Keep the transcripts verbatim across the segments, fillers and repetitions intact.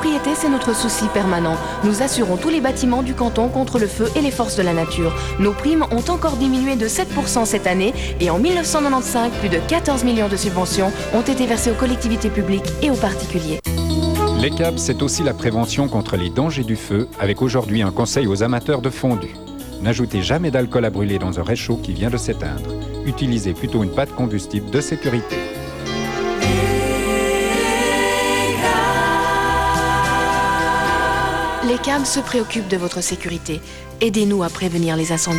propriété, c'est notre souci permanent. Nous assurons tous les bâtiments du canton contre le feu et les forces de la nature. Nos primes ont encore diminué de sept pour cent cette année et en mille neuf cent quatre-vingt-quinze, plus de quatorze millions de subventions ont été versées aux collectivités publiques et aux particuliers. L'E C A B, c'est aussi la prévention contre les dangers du feu, avec aujourd'hui un conseil aux amateurs de fondue. N'ajoutez jamais d'alcool à brûler dans un réchaud qui vient de s'éteindre. Utilisez plutôt une pâte combustible de sécurité. L'E C A B se préoccupe de votre sécurité. Aidez-nous à prévenir les incendies.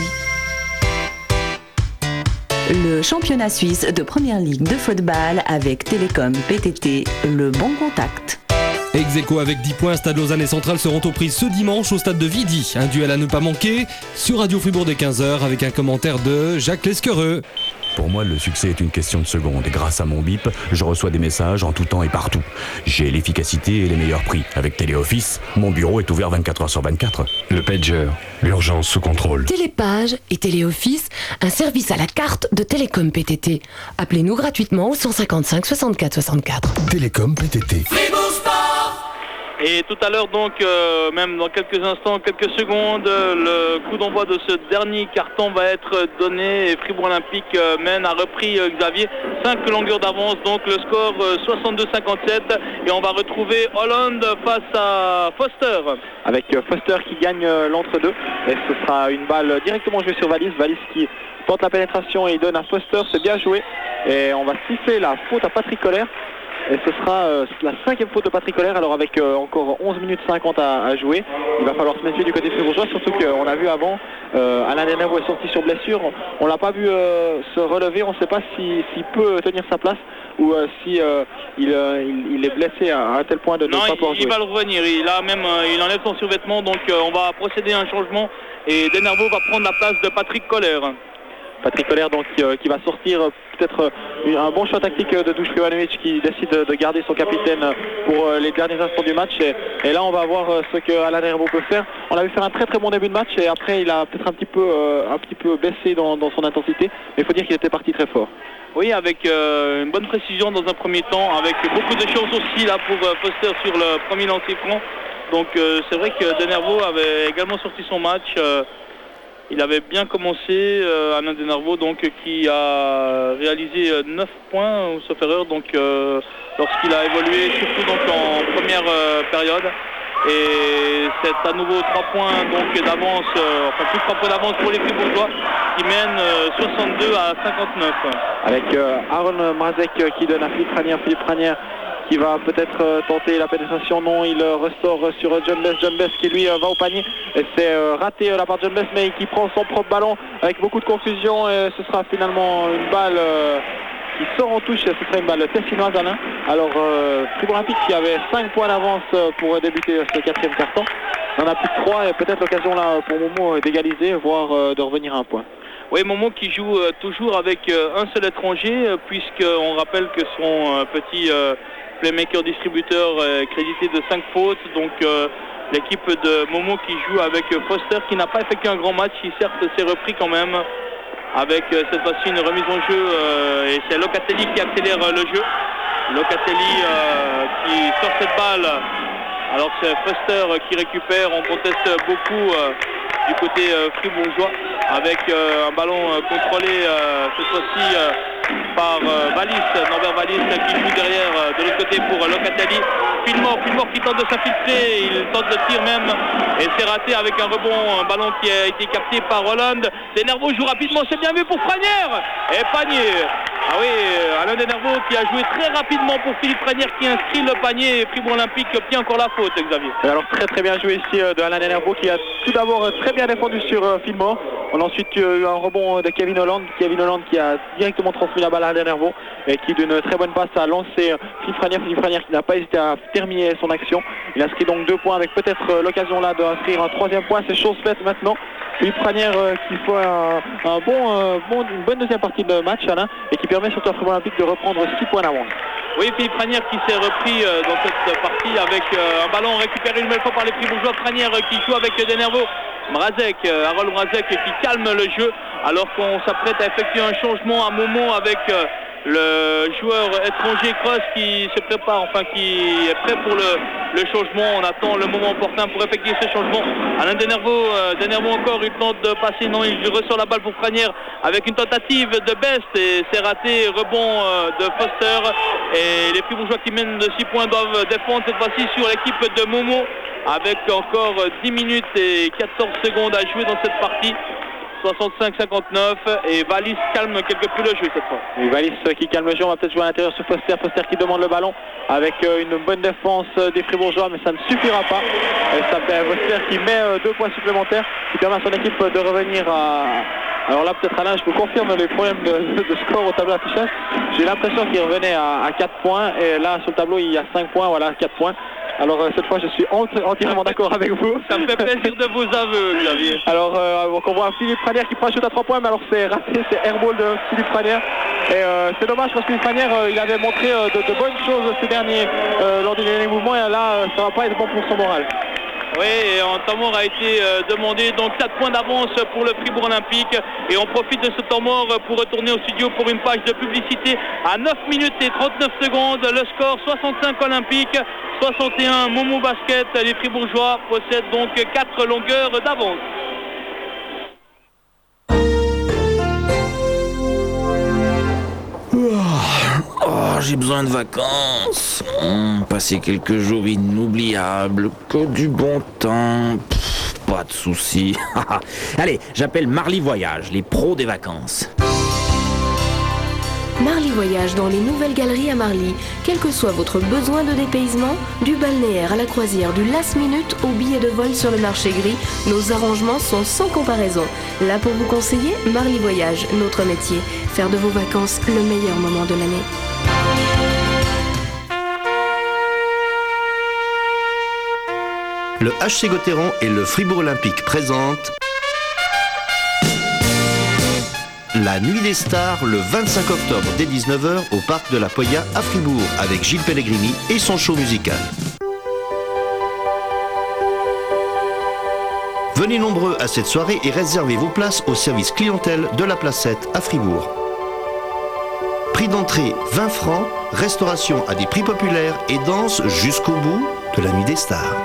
Le championnat suisse de première ligue de football avec Télécom P T T, le bon contact. Ex-aequo avec dix points, Stade Lausanne et Centrale seront aux prises ce dimanche au stade de Vidy. Un duel à ne pas manquer sur Radio Fribourg dès quinze heures avec un commentaire de Jacques Lesquereux. Pour moi, le succès est une question de secondes et grâce à mon bip, je reçois des messages en tout temps et partout. J'ai l'efficacité et les meilleurs prix. Avec Téléoffice, mon bureau est ouvert vingt-quatre heures sur vingt-quatre. Le pager, l'urgence sous contrôle. Télépage et Téléoffice, un service à la carte de Télécom P T T. Appelez-nous gratuitement au cent cinquante-cinq soixante-quatre soixante-quatre. Télécom P T T. Et tout à l'heure, donc, euh, même dans quelques instants, quelques secondes, euh, le coup d'envoi de ce dernier carton va être donné et Fribourg Olympique euh, mène, a repris euh, Xavier, cinq longueurs d'avance, donc le score euh, soixante-deux cinquante-sept et on va retrouver Hollande face à Foster. Avec euh, Foster qui gagne euh, l'entre-deux et ce sera une balle directement jouée sur Valise, Valise qui tente la pénétration et il donne à Foster, c'est bien joué et on va siffler la faute à Patrick Colère. Et ce sera euh, la cinquième faute de Patrick Colère, alors avec euh, encore onze minutes cinquante à, à jouer. Il va falloir se méfier du côté fribourgeois, surtout qu'on a vu avant, euh, Alain Denervaux est sorti sur blessure. On ne l'a pas vu euh, se relever, on ne sait pas s'il si peut tenir sa place ou euh, si euh, il, euh, il, il est blessé à, à un tel point de ne pas pouvoir jouer. Non, il va le revenir, il, a même, euh, il enlève son survêtement, donc euh, on va procéder à un changement et Denervaux va prendre la place de Patrick Colère. Patrick Colère donc euh, qui va sortir euh, peut-être euh, un bon choix tactique euh, de Duško Ivanović qui décide de, de garder son capitaine euh, pour euh, les derniers instants du match et, et là on va voir euh, ce que Alain Denervaux peut faire. On a vu faire un très très bon début de match et après il a peut-être un petit peu euh, un petit peu baissé dans, dans son intensité, mais il faut dire qu'il était parti très fort. Oui, avec euh, une bonne précision dans un premier temps, avec beaucoup de chance aussi là pour euh, Foster sur le premier lancer franc. Donc euh, c'est vrai que Denervaux avait également sorti son match. Euh, Il avait bien commencé, euh, Alain Denervaux, donc qui a réalisé euh, neuf points, sauf erreur, donc euh, lorsqu'il a évolué, surtout donc en première euh, période. Et c'est à nouveau trois points donc d'avance, euh, enfin plus trois points d'avance pour les Fribourgeois qui mènent euh, soixante-deux à cinquante-neuf. Avec euh, Aaron Mrazek euh, qui donne à Philippe Ranière, Philippe Ranière qui va peut-être euh, tenter la pénétration, non, il euh, ressort euh, sur euh, John Bess, John Bess qui lui euh, va au panier et c'est euh, raté euh, la part de John Bess mais qui prend son propre ballon avec beaucoup de confusion et ce sera finalement une balle euh, qui sort en touche, ce serait une balle tessinoise Alain. Alors euh, Fribourg Olympique qui avait cinq points d'avance euh, pour débuter euh, ce quatrième carton, on a plus que trois et peut-être l'occasion là pour Momo euh, d'égaliser, voire euh, de revenir à un point. Oui, Momo qui joue euh, toujours avec euh, un seul étranger euh, puisqu'on rappelle que son euh, petit euh, playmaker distributeur est crédité de cinq fautes, donc euh, l'équipe de Momo qui joue avec euh, Foster qui n'a pas effectué un grand match, il certes s'est repris quand même avec euh, cette fois-ci une remise en jeu euh, et c'est Locatelli qui accélère euh, le jeu. Locatelli euh, qui sort cette balle alors c'est Foster qui récupère, on conteste beaucoup euh, du côté euh, fribourgeois avec euh, un ballon euh, contrôlé euh, cette fois-ci euh, par euh, Valis, Norbert Valis qui joue derrière euh, de l'autre côté pour euh, Locatelli. Filmore, Filmore qui tente de s'infiltrer, il tente le tir même et c'est raté avec un rebond, un ballon qui a été capté par Hollande. Denervaux joue rapidement, c'est bien vu pour Franière et panier. Ah oui, Alain Denervaux qui a joué très rapidement pour Philippe Franière qui inscrit le panier et Fribourg Olympique obtient encore la faute, Xavier. Et alors très très bien joué ici euh, de Alain Denervaux qui a tout d'abord euh, très bien défendu sur euh, Filmore. On a ensuite euh, eu un rebond de Kevin Hollande, Kevin Hollande qui a directement transmis la balle à Alain Denervaux et qui d'une très bonne passe a lancé euh, Philippe Franière, Philippe Franière qui n'a pas hésité à terminer son action. Il inscrit donc deux points avec peut-être euh, l'occasion là d'inscrire un troisième point, c'est chose faite maintenant. Philippe Franière euh, qui fait un, un bon, euh, bon, une bonne deuxième partie de match Alain et qui permet surtout à Fribourg Olympique de reprendre six points d'avance. Oui, Philippe Franière qui s'est repris euh, dans cette partie avec euh, un ballon récupéré une nouvelle fois par les Fribourgeois. Franière euh, qui joue avec euh, Denervaux. Mrazek, euh, Harold Mrazek qui calme le jeu alors qu'on s'apprête à effectuer un changement à Momo avec euh, le joueur étranger Cross qui se prépare, enfin qui est prêt pour le, le changement. On attend le moment opportun pour effectuer ce changement. Alain Denervaux, euh, Denervaux encore, il tente de passer, non, il ressort la balle pour Franière avec une tentative de Best et c'est raté, rebond euh, de Foster. Et les Fribourgeois qui mènent de six points doivent défendre cette fois-ci sur l'équipe de Momo avec encore dix minutes et quatorze secondes à jouer dans cette partie. soixante-cinq cinquante-neuf et Valis calme quelque peu le jeu cette fois. Et Valis qui calme le jeu, on va peut-être jouer à l'intérieur sur Foster, Foster qui demande le ballon avec euh, une bonne défense euh, des Fribourgeois, mais ça ne suffira pas. Et ça fait Foster qui met euh, deux points supplémentaires, qui permet à son équipe de revenir à... Alors là peut-être Alain, je vous confirme les problèmes de, de score au tableau affichage. J'ai l'impression qu'il revenait à, à quatre points et là sur le tableau il y a cinq points, voilà quatre points. Alors euh, cette fois je suis entièrement d'accord avec vous. Ça me fait plaisir de vos aveux, Xavier. Alors euh, donc on voit Philippe Franière qui prend un shoot à trois points, mais alors c'est raté, c'est airball de Philippe Franière. Et euh, c'est dommage parce que Philippe Franière euh, il avait montré euh, de, de bonnes choses ces derniers euh, lors des derniers mouvements et là euh, ça va pas être bon pour son moral. Oui, et un temps mort a été euh, demandé, donc quatre points d'avance pour le Fribourg Olympique. Et on profite de ce temps mort pour retourner au studio pour une page de publicité à neuf minutes et trente-neuf secondes. Le score soixante-cinq Olympique, soixante et un Momo Basket. Les Fribourgeois possèdent donc quatre longueurs d'avance. Oh, j'ai besoin de vacances. Hum, passer quelques jours inoubliables, que du bon temps. Pff, pas de soucis. Allez, j'appelle Marly Voyage, les pros des vacances. Marly Voyage dans les nouvelles galeries à Marly. Quel que soit votre besoin de dépaysement, du balnéaire à la croisière, du last minute au billet de vol sur le marché gris, nos arrangements sont sans comparaison. Là pour vous conseiller, Marly Voyage, notre métier. Faire de vos vacances le meilleur moment de l'année. Le H C Gauthieron et le Fribourg Olympique présentent la Nuit des Stars le vingt-cinq octobre dès dix-neuf heures au Parc de la Poya à Fribourg avec Gilles Pellegrini et son show musical. Venez nombreux à cette soirée et réservez vos places au service clientèle de la Placette à Fribourg. Prix d'entrée vingt francs, restauration à des prix populaires et danse jusqu'au bout de la Nuit des Stars.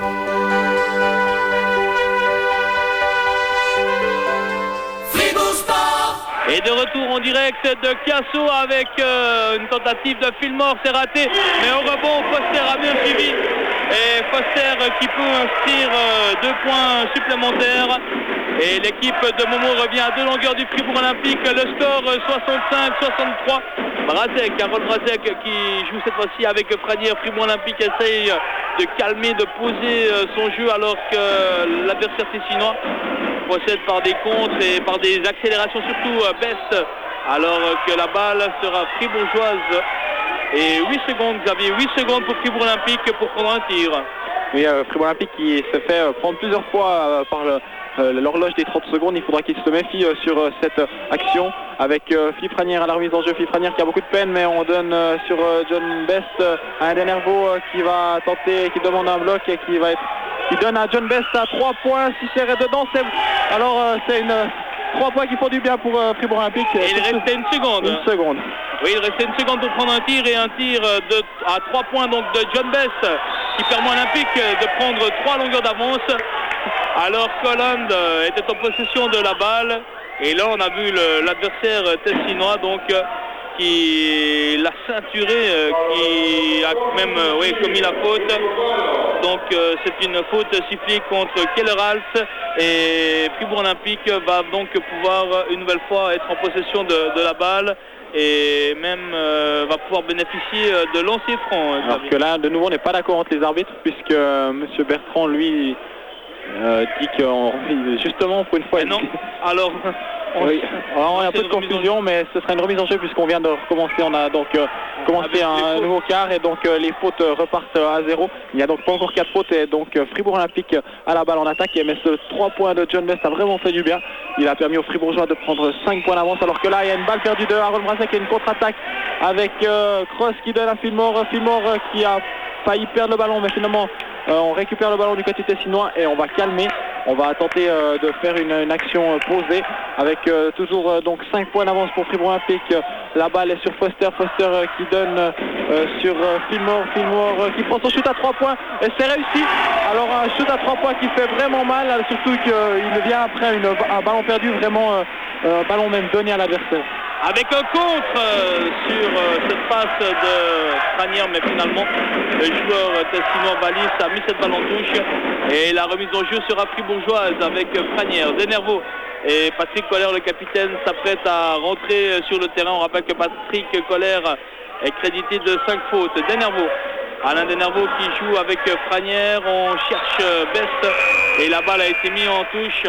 Et de retour en direct de Casso avec euh, une tentative de Fillmore, c'est raté, mais au rebond Foster a bien suivi. Et Foster euh, qui peut inscrire euh, deux points supplémentaires. Et l'équipe de Momo revient à deux longueurs du Fribourg Olympique. Le score euh, soixante-cinq soixante-trois. Brazek, Carole Brazek qui joue cette fois-ci avec Franière. Fribourg Olympique essaye de calmer, de poser euh, son jeu alors que l'adversaire tessinois procède par des contres et par des accélérations, surtout euh, Best, alors que la balle sera fribourgeoise. Et huit secondes, Xavier, huit secondes pour Fribourg Olympique pour prendre un tir. Oui, euh, Fribourg Olympique qui se fait euh, prendre plusieurs fois euh, par le, euh, l'horloge des trente secondes. Il faudra qu'il se méfie euh, sur euh, cette euh, action avec euh, Philippe Franière à la remise en jeu. Philippe Franière qui a beaucoup de peine, mais on donne euh, sur euh, John Best euh, à un Denervaux euh, qui va tenter, qui demande un bloc et qui va être qui donne à John Best à trois points. Si c'est dedans, c'est alors euh, c'est une trois points qui font du bien pour euh, Fribourg Olympique. Et il restait une seconde. Une seconde. Oui, il restait une seconde pour prendre un tir et un tir de, à trois points donc de John Best qui permet à Olympique de prendre trois longueurs d'avance. Alors qu'Holland était en possession de la balle et là on a vu le, l'adversaire tessinois donc qui l'a ceinturé, qui a même oui, commis la faute. Donc euh, c'est une faute sifflée contre Kellerhals et Fribourg Olympique va donc pouvoir une nouvelle fois être en possession de, de la balle et même euh, va pouvoir bénéficier de lancer franc. Alors que là, de nouveau, on n'est pas d'accord entre les arbitres puisque euh, M. Bertrand, lui, euh, dit que justement, pour une fois... Et non, alors... On, oui. Alors, on a un peu de confusion, mais ce sera une remise en jeu puisqu'on vient de recommencer. On a donc euh, commencé un nouveau quart et donc euh, les fautes euh, repartent euh, à zéro. Il n'y a donc pas encore quatre fautes et donc euh, Fribourg Olympique à la balle en attaque. Mais ce trois points de John Best a vraiment fait du bien. Il a permis aux Fribourgeois de prendre cinq points d'avance alors que là il y a une balle perdue de Harold Brazek et une contre-attaque avec euh, Cross qui donne à Fillmore. Fillmore euh, qui a failli perdre le ballon mais finalement euh, on récupère le ballon du côté tessinois et on va calmer. On va tenter euh, de faire une, une action euh, posée avec euh, toujours euh, donc cinq points d'avance pour Fribourg Olympique La balle est sur Foster, Foster euh, qui donne euh, sur euh, Fillmore, Fillmore euh, qui prend son shoot à trois points et c'est réussi. Alors un shoot à trois points qui fait vraiment mal, surtout qu'il euh, vient après une, un ballon perdu, vraiment euh, un ballon même donné à l'adversaire. Avec un contre euh, sur euh, cette passe de Franière, mais finalement le joueur tessinois Valis a mis cette balle en touche et la remise en jeu sera fribourgeoise avec Franière. Denervaux et Patrick Colère, le capitaine, s'apprête à rentrer sur le terrain. On rappelle que Patrick Colère est crédité de cinq fautes. Denervaux, Alain Denervaux qui joue avec Franière, on cherche Best et la balle a été mise en touche.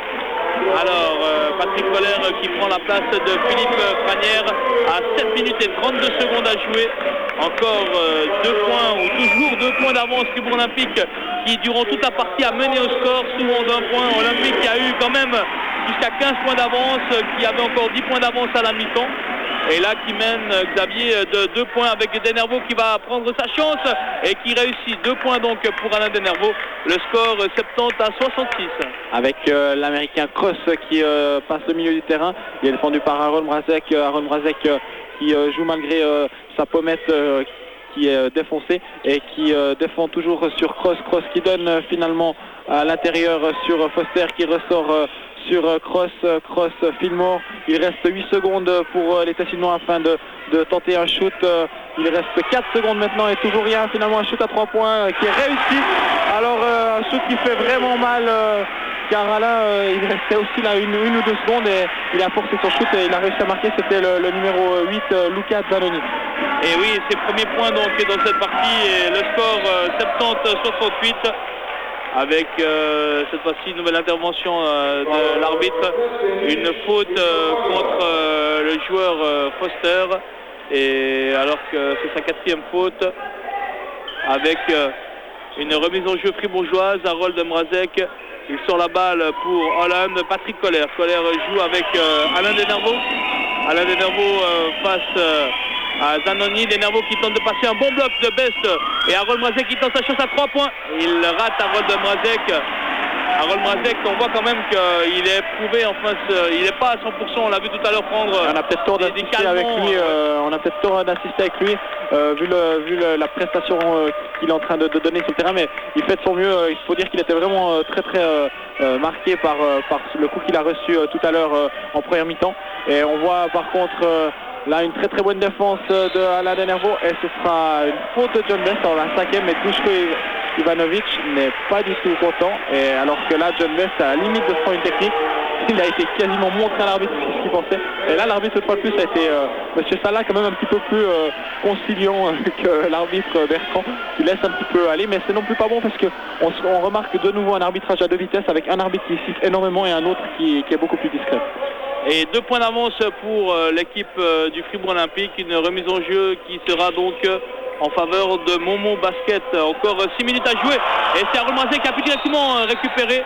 Alors euh, Patrick Colère qui prend la place de Philippe Franière à sept minutes et trente-deux secondes à jouer. Encore euh, deux points ou toujours deux points d'avance Fribourg Olympique qui durant toute la partie a mené au score, souvent d'un point. Olympique qui a eu quand même jusqu'à quinze points d'avance, qui avait encore dix points d'avance à la mi-temps. Et là qui mène Xavier de deux points avec Denervaux qui va prendre sa chance et qui réussit. Deux points donc pour Alain Denervaux. Le score soixante-dix à soixante-six. Avec euh, l'américain Cross qui euh, passe le milieu du terrain. Il est défendu par Aaron Mrazek. Aaron Mrazek euh, qui euh, joue malgré euh, sa pommette euh, qui est euh, défoncée et qui euh, défend toujours sur Cross. Cross qui donne euh, finalement à l'intérieur sur Foster qui ressort euh, sur Cross, Cross, Fillmore. Il reste huit secondes pour les Tessinois afin de, de tenter un shoot. Il reste quatre secondes maintenant et toujours rien. Finalement un shoot à trois points qui est réussi. Alors un shoot qui fait vraiment mal car Alain il restait aussi là une, une ou deux secondes et il a forcé son shoot et il a réussi à marquer. C'était le, le numéro huit, Luca Zanoni. Et oui, ses premiers points donc dans cette partie et le score soixante-dix à soixante-huit. Avec euh, cette fois-ci une nouvelle intervention euh, de l'arbitre, une faute euh, contre euh, le joueur euh, Foster, et alors que c'est sa quatrième faute, avec euh, une remise en jeu fribourgeoise. Harold Mrazek, il sort la balle pour Hollande. Patrick Colère, Colère joue avec euh, Alain Denervaux, Alain Denervaux euh, face euh, à Zanoni. Denervaux qui tente de passer un bon bloc de Best et Harold Mrazek qui tente sa chance à trois points. Il rate Harold Mrazek. Harold Mrazek, on voit quand même qu'il est éprouvé, enfin il n'est pas à cent pour cent, on l'a vu tout à l'heure prendre. On a peut-être tort d'assister avec lui, euh, on a peut-être tort d'assister avec lui, euh, vu, le, vu le, la prestation euh, qu'il est en train de, de donner sur le terrain, mais il fait de son mieux. Il faut dire qu'il était vraiment euh, très très euh, euh, marqué par, euh, par le coup qu'il a reçu euh, tout à l'heure euh, en première mi-temps. Et on voit par contre euh, là une très très bonne défense de Alain Denervaux et ce sera une faute de John Best. Alors la cinquième, mais Dushko Ivanovic n'est pas du tout content, et alors que là John Best à la limite de se prendre une technique. Il a été quasiment montré à l'arbitre ce qu'il pensait, et là l'arbitre cette fois de plus a été euh, Monsieur Salah quand même un petit peu plus euh, conciliant euh, que l'arbitre Bertrand, qui laisse un petit peu aller, mais c'est non plus pas bon parce que on, on remarque de nouveau un arbitrage à deux vitesses avec un arbitre qui siffle énormément et un autre qui, qui est beaucoup plus discret. Et deux points d'avance pour euh, l'équipe euh, du Fribourg Olympique, une remise en jeu qui sera donc euh, en faveur de Montmont Basket. Encore six minutes à jouer et c'est Harold Mrazek qui a pu directement euh, récupérer.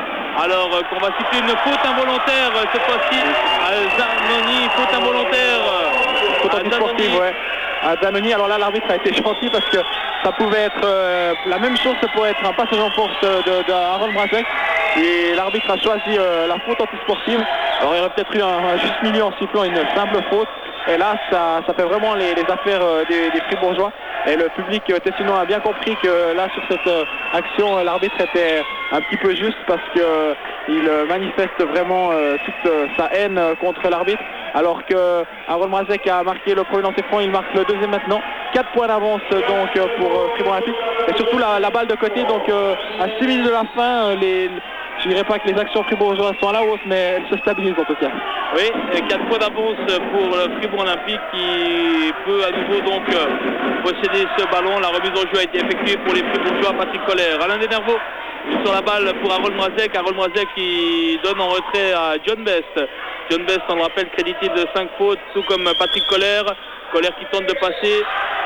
Alors euh, qu'on va citer une faute involontaire euh, cette fois-ci à Zanoni, faute involontaire. Euh, faute antisportive, ouais. À Zanoni, alors là l'arbitre a été gentil parce que ça pouvait être euh, la même chose, ça pourrait être un passage en force de, de Harold Mrazek. Et l'arbitre a choisi euh, la faute antisportive. Alors il aurait peut-être eu un, un juste milieu en sifflant une simple faute. Et là ça, ça fait vraiment les, les affaires euh, des, des Fribourgeois. Et le public euh, tessinois a bien compris que là sur cette euh, action euh, l'arbitre était un petit peu juste parce qu'il euh, manifeste vraiment euh, toute euh, sa haine euh, contre l'arbitre. Alors que Harold Mrazek a marqué le premier lancer franc, il marque le deuxième maintenant. quatre points d'avance donc euh, pour euh, Fribourg Olympique. Et surtout la, la balle de côté, donc euh, à six minutes de la fin, euh, les, je ne dirais pas que les actions fribourgeoises sont à la hausse, mais elles se stabilisent en tout cas. Oui, et quatre points d'avance pour le Fribourg Olympique qui peut à nouveau donc euh, posséder ce ballon. La remise en jeu a été effectuée pour les Fribourgeois. Patrick Colère, Alain Denervaux sur la balle pour Harold Mrazek. Harold Mrazek qui donne en retrait à John Best. John Best, on le rappelle, crédité de cinq fautes, tout comme Patrick Colère. Colère qui tente de passer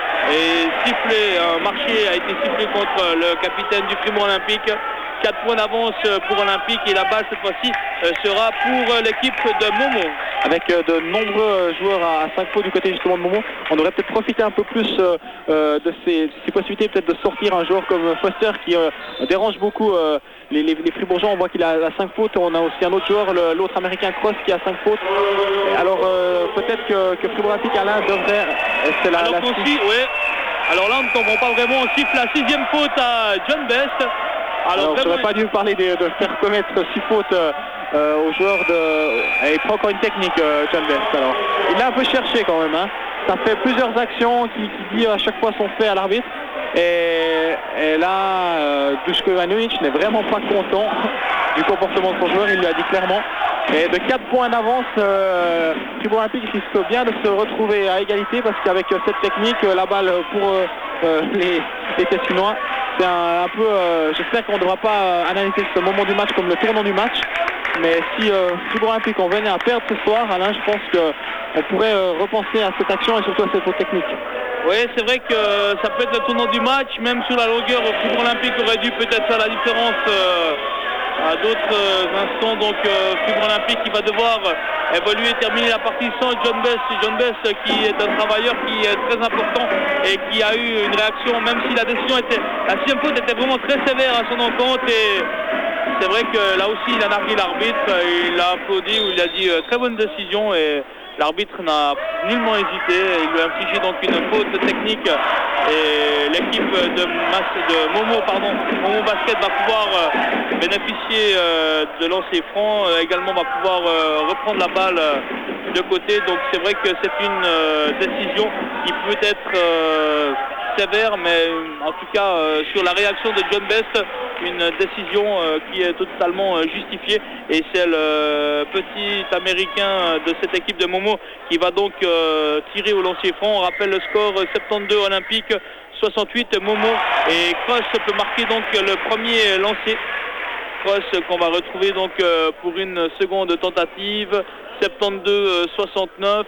et sifflé, un marché a été sifflé contre le capitaine du Fribourg Olympique. quatre points d'avance pour Olympique et la balle cette fois-ci sera pour l'équipe de Montmont. avec euh, de nombreux joueurs à, à cinq fautes du côté justement de Momo. On aurait peut-être profité un peu plus euh, euh, de ces, ces possibilités, peut-être de sortir un joueur comme Foster qui euh, dérange beaucoup euh, les, les, les Fribourgeois. On voit qu'il a, a cinq fautes. On a aussi un autre joueur, le, l'autre américain Cross, qui a cinq fautes. Alors euh, peut-être que, que Fribourg Olympique Alain devrait... C'est la, Alors, la qu'on si, ouais. Alors là on ne comprend pas vraiment. On siffle la sixième faute à John Best. Alors, Alors j'aurais pas dû parler de, de faire commettre six fautes euh, euh, aux joueurs de... Et il prend encore une technique, euh, John Best. Alors, il l'a un peu cherché quand même. Hein. Ça fait plusieurs actions qui, qui dit à chaque fois son fait à l'arbitre. Et, et là, euh, Duško Ivanović n'est vraiment pas content du comportement de son joueur, il lui a dit clairement. Et de quatre points d'avance, euh, Fribourg Olympique risque bien de se retrouver à égalité parce qu'avec euh, cette technique, euh, la balle pour euh, euh, les, les Tessinois, c'est un, un peu... Euh, j'espère qu'on ne devra pas euh, analyser ce moment du match comme le tournant du match. Mais si euh, Fribourg Olympique en venait à perdre ce soir, Alain, je pense qu'on pourrait euh, repenser à cette action et surtout à cette faute technique. Oui, c'est vrai que ça peut être le tournant du match, même sur la longueur, Fribourg Olympique aurait dû peut-être faire la différence euh, à d'autres euh, instants. Donc euh, Fribourg Olympique qui va devoir évoluer et terminer la partie sans John Best. John Best qui est un travailleur qui est très important et qui a eu une réaction, même si la décision était, la sixième faute était vraiment très sévère à son encontre. Et c'est vrai que là aussi il a nargué l'arbitre, il l'a applaudi ou il a dit euh, très bonne décision et l'arbitre n'a nullement hésité, il lui a infligé donc une faute technique et l'équipe de, de Momo, pardon, Momo Basket va pouvoir euh, bénéficier euh, de lancer franc, euh, également va pouvoir euh, reprendre la balle euh, de côté. Donc c'est vrai que c'est une euh, décision qui peut être euh, sévère, mais en tout cas euh, sur la réaction de John Best, une décision euh, qui est totalement euh, justifiée et c'est le euh, petit américain de cette équipe de Momo qui va donc euh, tirer au lancer franc. On rappelle le score soixante-douze Olympique, soixante-huit Momo et Cross peut marquer donc le premier lancer. Cross qu'on va retrouver donc euh, pour une seconde tentative. soixante-douze soixante-neuf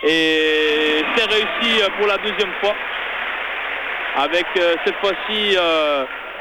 et c'est réussi pour la deuxième fois avec euh, cette fois-ci euh,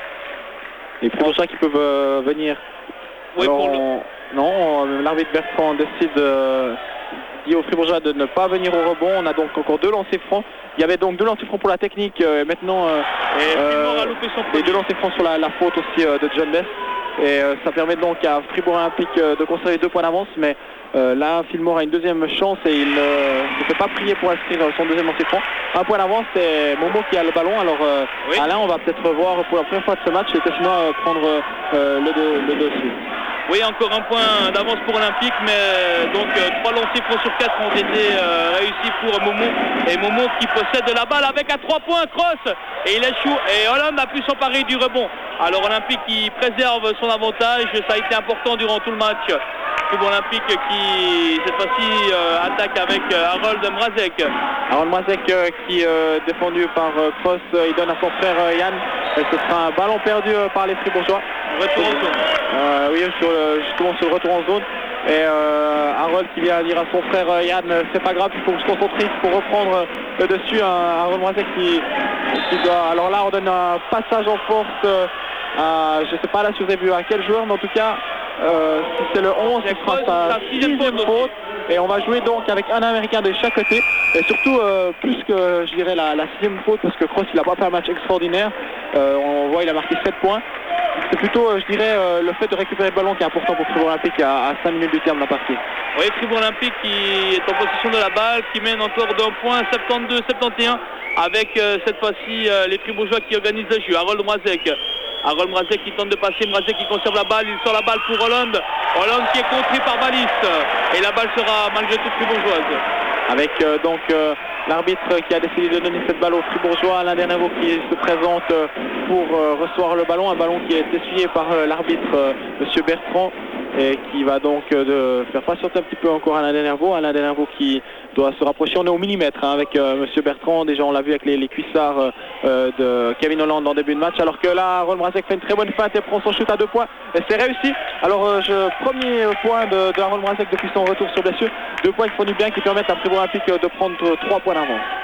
les Fribourgeois qui peuvent euh, venir. Oui, Alors, pour le... on... Non, euh, l'arbitre Bertrand décide euh, dit aux Fribourgeois de ne pas venir au rebond. On a donc encore deux lancers francs. Il y avait donc deux lancers francs pour la technique euh, et maintenant euh, et euh, a loupé son les deux lancers francs sur la, la faute aussi euh, de John Best. Et euh, ça permet donc à Fribourg Olympique euh, de conserver deux points d'avance, mais euh, là Fillmore a une deuxième chance et il euh, ne fait pas prier pour inscrire son deuxième lancer franc. Un point d'avance, c'est Momo qui a le ballon. Alors euh, oui. Alain, on va peut-être voir pour la première fois de ce match les Tessinois euh, prendre euh, le, le dessus. Oui, encore un point d'avance pour Olympique, mais donc euh, trois lancers francs sur quatre ont été euh, réussis pour Momo. Et Momo qui possède la balle avec à trois points, Cross, et il échoue. Et Hollande a pu s'emparer du rebond. Alors Olympique qui préserve son avantage, ça a été important durant tout le match. Fribourg Olympique qui cette fois-ci euh, attaque avec euh, Harold Mrazek. Harold Mrazek euh, qui est euh, défendu par euh, Cross, euh, il donne à son frère euh, Yann. Et ce sera un ballon perdu euh, par les Fribourgeois. Retour en zone. Euh, oui, sur le, justement sur le retour en zone. Et euh, Harold qui vient dire à son frère euh, Yann, c'est pas grave, il faut se concentrer, il faut reprendre euh, le dessus. Un Harold Mrazek qui, qui doit... Alors là, on donne un passage en force euh, à, je sais pas là si vous avez vu à quel joueur, mais en tout cas, euh, si c'est le onze, ce sera sa sixième faute. Et on va jouer donc avec un Américain de chaque côté. Et surtout, euh, plus que je dirais la, la sixième faute, parce que Cross il n'a pas fait un match extraordinaire. Euh, on voit il a marqué sept points. C'est plutôt, euh, je dirais, euh, le fait de récupérer le ballon qui est important pour Fribourg Olympique à, à cinq minutes du terme de la partie. Oui, Fribourg Olympique qui est en possession de la balle, qui mène encore d'un point, soixante-douze soixante et onze, avec euh, cette fois-ci euh, les Fribourgeois qui organisent le jeu. Harold Mrazek. Harold Mrazek qui tente de passer, Mrazek qui conserve la balle, il sort la balle pour Hollande. Hollande qui est contré par Valis. Et la balle sera malgré tout fribourgeoise. Avec euh, donc euh, l'arbitre qui a décidé de donner cette balle aux Fribourgeois, Alain Derniervaux qui se présente euh, pour euh, recevoir le ballon, un ballon qui est essuyé par euh, l'arbitre euh, Monsieur Bertrand et qui va donc euh, de faire patienter un petit peu encore Alain Derniervaux. Alain Derniervaux qui doit se rapprocher, on est au millimètre hein, avec euh, Monsieur Bertrand, déjà on l'a vu avec les, les cuissards euh, de Kevin Holland en début de match, alors que là Harold Mrazek fait une très bonne feinte et prend son shoot à deux points et c'est réussi. Alors euh, je, premier point de, de Harold Mrazek depuis son retour sur blessure, deux points qui font du bien, qui permettent à Fribourg Olympique de prendre trois points d'avance.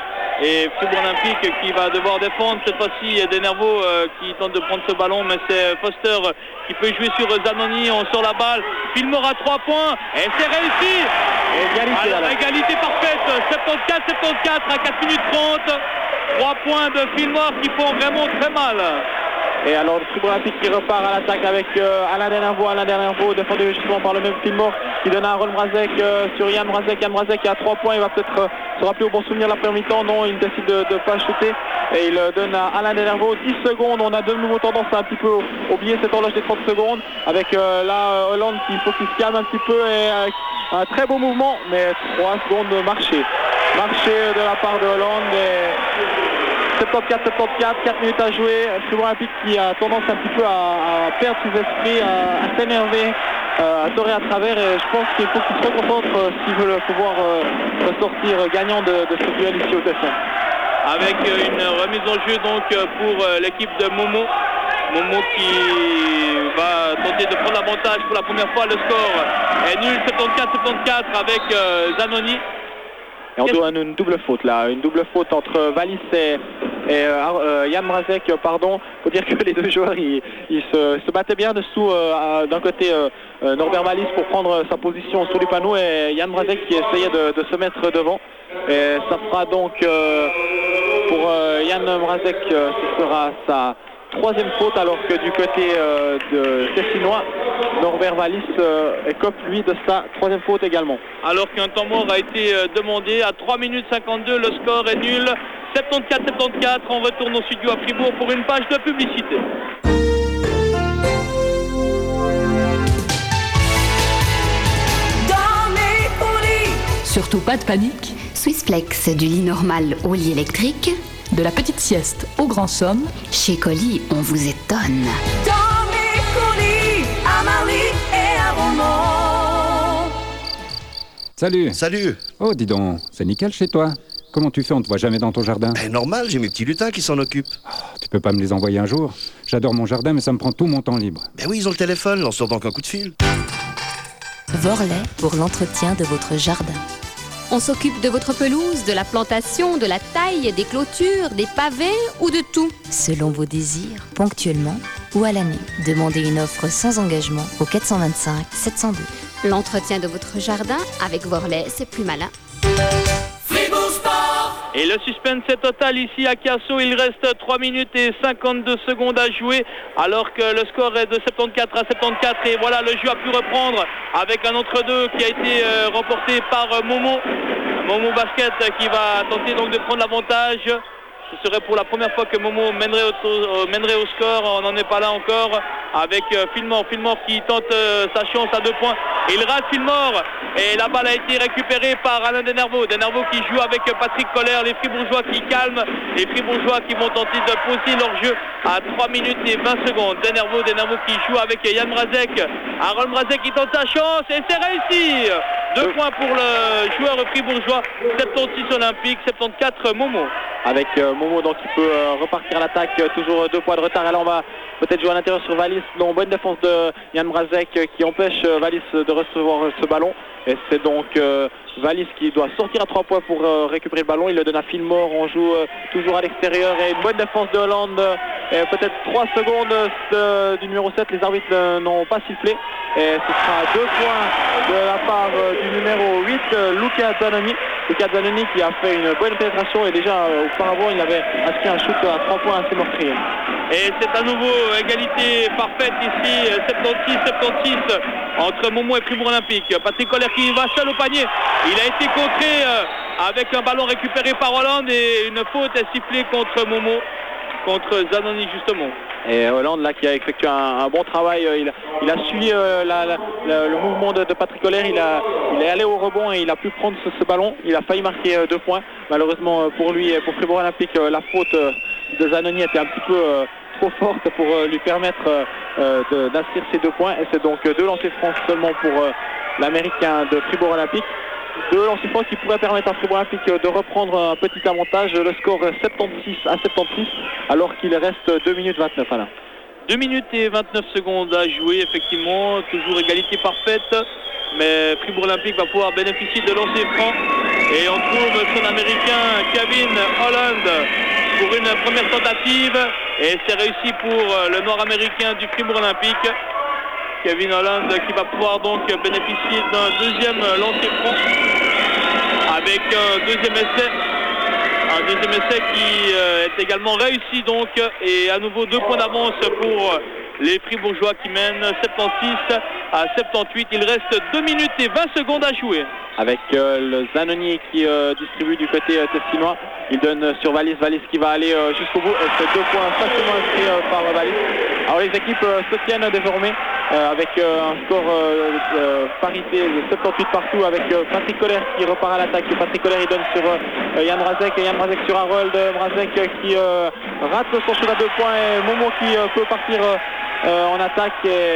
Et Fribourg Olympique qui va devoir défendre cette fois-ci. Denervaux euh, qui tente de prendre ce ballon, mais c'est Foster qui peut jouer sur Zanoni. On sort la balle. Fillmore à trois points et c'est réussi. Égalité, alors, égalité parfaite. soixante-quatorze soixante-quatorze à quatre minutes trente. trois points de Fillmore qui font vraiment très mal. Et alors le Fribourg Olympique qui repart à l'attaque avec euh, Alain Denervaux, Alain Denervaux défendu justement par le même Fillmore qui donne à Aaron Mrazek euh, sur Yann Mrazek, Yann Mrazek qui a trois points, il va peut-être euh, se rappeler au bon souvenir la première mi-temps, non il décide de ne pas shooter et il euh, donne à Alain Denervaux dix secondes, on a de nouveau tendance à un petit peu oublier cette horloge des trente secondes avec euh, là euh, Hollande qui faut qu'il se calme un petit peu et euh, un très beau mouvement mais trois secondes de marché, marché de la part de Hollande et soixante-quatorze soixante-quatorze, quatre minutes à jouer. Fribourg Olympique qui a tendance un petit peu à, à perdre ses esprits, à, à s'énerver, euh, à torer à travers. Et je pense qu'il faut qu'il se reconcentre euh, s'il veut pouvoir euh, ressortir gagnant de, de ce duel ici au dessin. Avec euh, une remise en jeu donc pour euh, l'équipe de Momo. Momo qui va tenter de prendre l'avantage pour la première fois. Le score est nul, soixante-quatorze soixante-quatorze avec euh, Zanoni. Et on doit une double faute là, une double faute entre Valis et, et euh, Yann Mrazek, pardon. Il faut dire que les deux joueurs ils, ils se, se battaient bien dessous euh, d'un côté euh, Norbert Valis pour prendre sa position sous les panneaux et Yann Mrazek qui essayait de, de se mettre devant. Et ça fera donc euh, pour euh, Yann Mrazek, euh, ce sera sa troisième faute alors que du côté euh, de Tessinois, Norbert Valis euh, écope lui de sa troisième faute également. Alors qu'un temps mort a été euh, demandé à trois minutes cinquante-deux, le score est nul. soixante-quatorze soixante-quatorze, on retourne au studio à Fribourg pour une page de publicité. Surtout pas de panique. Swissflex, du lit normal au lit électrique. De la petite sieste aux grands sommes. Chez Colis, on vous étonne. Dans mes colis, à Marly et à Romont. Salut. Salut. Oh, dis donc, c'est nickel chez toi. Comment tu fais, on te voit jamais dans ton jardin? Ben, normal, j'ai mes petits lutins qui s'en occupent. Oh, tu peux pas me les envoyer un jour? J'adore mon jardin, mais ça me prend tout mon temps libre. Ben oui, ils ont le téléphone, lance-leur donc un coup de fil. Vorlet pour l'entretien de votre jardin. On s'occupe de votre pelouse, de la plantation, de la taille, des clôtures, des pavés ou de tout. Selon vos désirs, ponctuellement ou à l'année. Demandez une offre sans engagement au quatre cent vingt-cinq sept cent deux. L'entretien de votre jardin avec Vorlet, c'est plus malin. Et le suspense est total ici à Casso. Il reste trois minutes et cinquante-deux secondes à jouer alors que le score est de soixante-quatorze à soixante-quatorze et voilà, le jeu a pu reprendre avec un entre-deux qui a été euh, remporté par euh, Momo. Momo Basket qui va tenter donc de prendre l'avantage. Ce serait pour la première fois que Momo mènerait au, euh, mènerait au score. On n'en est pas là encore avec euh, Fillmore. Fillmore qui tente euh, sa chance à deux points. Il rate Fillmore et la balle a été récupérée par Alain Denervaux. Denervaux qui joue avec Patrick Colère. Les Fribourgeois qui calment. Les Fribourgeois qui vont tenter de poser leur jeu à trois minutes et vingt secondes. Denervaux, Denervaux qui joue avec Yann Mrazek. Aaron Mrazek qui tente sa chance et c'est réussi. Deux points pour le joueur fribourgeois. soixante-six Olympique, soixante-quatorze Momo. Avec euh, Momo donc qui peut euh, repartir à l'attaque, euh, toujours deux points de retard. Et là on va peut-être jouer à l'intérieur sur Valis. Non, bonne défense de Yann Mrazek euh, qui empêche euh, Valis de recevoir euh, ce ballon. Et c'est donc euh, Valis qui doit sortir à trois points pour euh, récupérer le ballon. Il le donne à Fillmore. On joue euh, toujours à l'extérieur. Et une bonne défense de Hollande. Euh, et peut-être trois secondes euh, du numéro sept. Les arbitres euh, n'ont pas sifflé. Et ce sera deux points de la part euh, du numéro huit, euh, Luca Zanoni. Luca Zanoni qui a fait une bonne pénétration. Et déjà euh, auparavant il avait inscrit un shoot à trois points assez meurtrier. Et c'est à nouveau égalité parfaite ici, soixante-six soixante-six entre Momo et Fribourg Olympique. Patrick Colère qui va seul au panier. Il a été contré avec un ballon récupéré par Hollande et une faute est sifflée contre Momo, contre Zanoni justement. Et Hollande là qui a effectué un, un bon travail, il a, il a suivi euh, la, la, la, le mouvement de, de Patrick Colère, il, a, il est allé au rebond et il a pu prendre ce, ce ballon, il a failli marquer euh, deux points. Malheureusement pour lui et pour Fribourg Olympique, euh, la faute euh, de Zanoni était un petit peu euh, trop forte pour euh, lui permettre euh, de, d'inscrire ces deux points. Et c'est donc euh, deux lancers francs seulement pour euh, l'Américain de Fribourg Olympique. Deux lancers francs qui pourraient permettre à Fribourg Olympique de reprendre un petit avantage. Le score soixante-six à soixante-six alors qu'il reste deux minutes vingt-neuf. Alain. deux minutes et vingt-neuf secondes à jouer, effectivement, toujours égalité parfaite, mais Fribourg Olympique va pouvoir bénéficier de lancer franc. Et on trouve son américain Kevin Holland pour une première tentative, et c'est réussi pour le nord-américain du Fribourg Olympique. Kevin Holland qui va pouvoir donc bénéficier d'un deuxième lancer franc avec un deuxième essai. Un deuxième essai qui euh, est également réussi donc, et à nouveau deux points d'avance pour les Fribourgeois qui mènent soixante-seize à soixante-dix-huit. Il reste deux minutes et vingt secondes à jouer. Avec euh, le Zanoni qui euh, distribue du côté euh, tessinois. Il donne euh, sur Valis, Valis qui va aller euh, jusqu'au bout. Et c'est deux points facilement inscrits euh, par euh, Valis. Alors les équipes euh, se tiennent désormais euh, avec euh, un score euh, euh, parité de soixante-dix-huit partout, avec euh, Patrick Colère qui repart à l'attaque. Patrick Colère il donne sur euh, Yann Mrazek, et Yann Mrazek sur Harold Mrazek euh, qui euh, rate son shoot à deux points, et Momo qui euh, peut partir euh, euh, en attaque,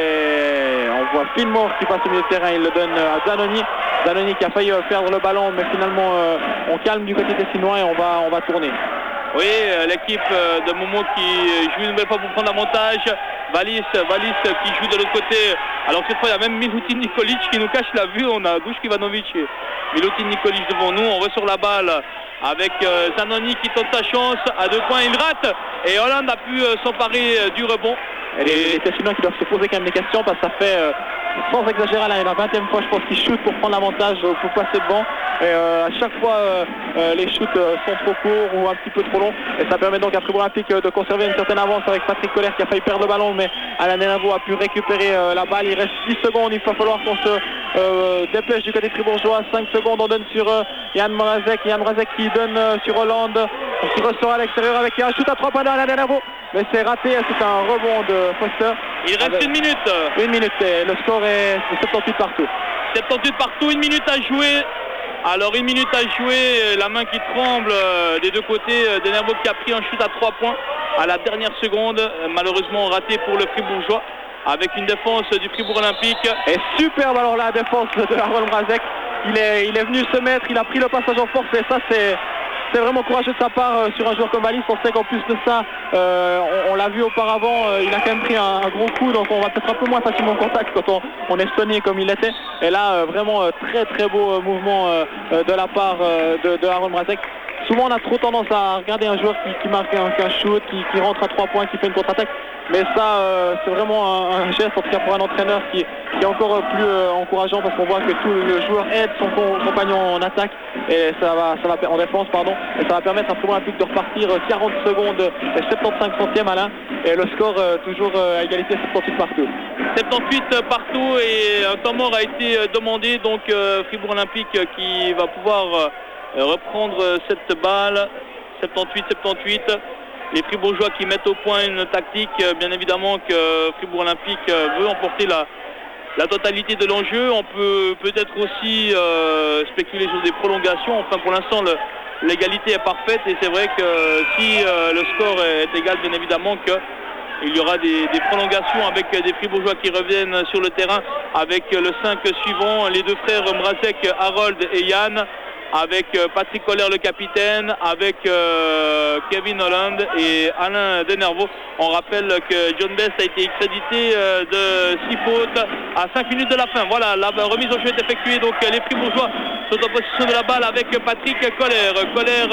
et on voit Finmore qui passe au milieu de terrain. Il le donne à Zanoni. Zanoni qui a failli euh, perdre le ballon, mais finalement euh, on calme du côté tessinois et on va, on va tourner. Oui, l'équipe de Momo qui joue une nouvelle fois pour prendre l'avantage. Valis, Valis qui joue de l'autre côté. Alors cette fois il y a même Milutin Nikolic qui nous cache la vue. On a Duško Ivanović et Milutin Nikolic devant nous. On ressort la balle avec euh, Zanoni qui tente sa chance à deux points. Il rate et Hollande a pu euh, s'emparer euh, du rebond. Et les, les Tessinois qui doivent se poser quand même des questions, parce que ça fait, euh, sans exagérer, là, la vingtième fois je pense qu'ils shootent pour prendre l'avantage, euh, pour passer devant. Et euh, à chaque fois euh, euh, les shoots euh, sont trop courts ou un petit peu trop longs, et ça permet donc à Fribourg Olympique euh, de conserver une certaine avance avec Patrick Colère qui a failli perdre le ballon, mais Alain Denavo a pu récupérer euh, la balle. Il reste dix secondes, il va falloir qu'on se euh, dépêche du côté fribourgeois. cinq secondes, on donne sur euh, Yann Mrazek, Yann Mrazek qui donne euh, sur Hollande, qui ressort à l'extérieur avec un shoot à trois points d'Alain Denavo, mais c'est raté, c'est un rebond de Foster. Il reste avec une minute. Une minute, et le score est soixante-dix-huit partout. soixante-dix-huit partout, une minute à jouer. Alors une minute à jouer, la main qui tremble euh, des deux côtés, euh, Denavo qui a pris un shoot à trois points à la dernière seconde, euh, malheureusement raté pour le Fribourgeois, avec une défense du Fribourg Olympique. Et superbe alors la défense de Harold Mrazek, il est, il est venu se mettre, il a pris le passage en force, et ça c'est... C'est vraiment courageux de sa part euh, sur un joueur comme Valis. On sait qu'en plus de ça, euh, on, on l'a vu auparavant, euh, il a quand même pris un, un gros coup, donc on va peut-être un peu moins facilement en contact quand on, on est sonné comme il était. Et là, euh, vraiment euh, très très beau euh, mouvement euh, euh, de la part euh, de, de Harold Mrazek. Souvent on a trop tendance à regarder un joueur qui, qui marque un, un shoot, qui, qui rentre à trois points, qui fait une contre-attaque. Mais ça, euh, c'est vraiment un, un geste, en tout cas pour un entraîneur, qui, qui est encore plus euh, encourageant, parce qu'on voit que tout le joueur aide son compagnon en attaque, et ça va, ça va en défense, pardon, et ça va permettre à Fribourg Olympique de repartir quarante secondes et soixante-quinze centièmes, Alain, et le score euh, toujours euh, à égalité soixante-dix-huit partout. soixante-dix-huit partout, et un temps mort a été demandé, donc euh, Fribourg Olympique qui va pouvoir euh, reprendre cette balle. soixante-dix-huit soixante-dix-huit. Les Fribourgeois qui mettent au point une tactique, bien évidemment que Fribourg Olympique veut emporter la, la totalité de l'enjeu. On peut peut-être aussi euh, spéculer sur des prolongations. Enfin, pour l'instant, l'égalité est parfaite, et c'est vrai que si euh, le score est égal, bien évidemment qu'il y aura des, des prolongations avec des Fribourgeois qui reviennent sur le terrain avec le cinq suivant, les deux frères Mrazek, Harold et Yann, avec Patrick Colère le capitaine, avec euh, Kevin Holland et Alain Denervaux. On rappelle que John Best a été crédité euh, de six fautes à cinq minutes de la fin. Voilà, la remise au jeu est effectuée, donc les Fribourgeois sont en possession de la balle avec Patrick Colère. Colère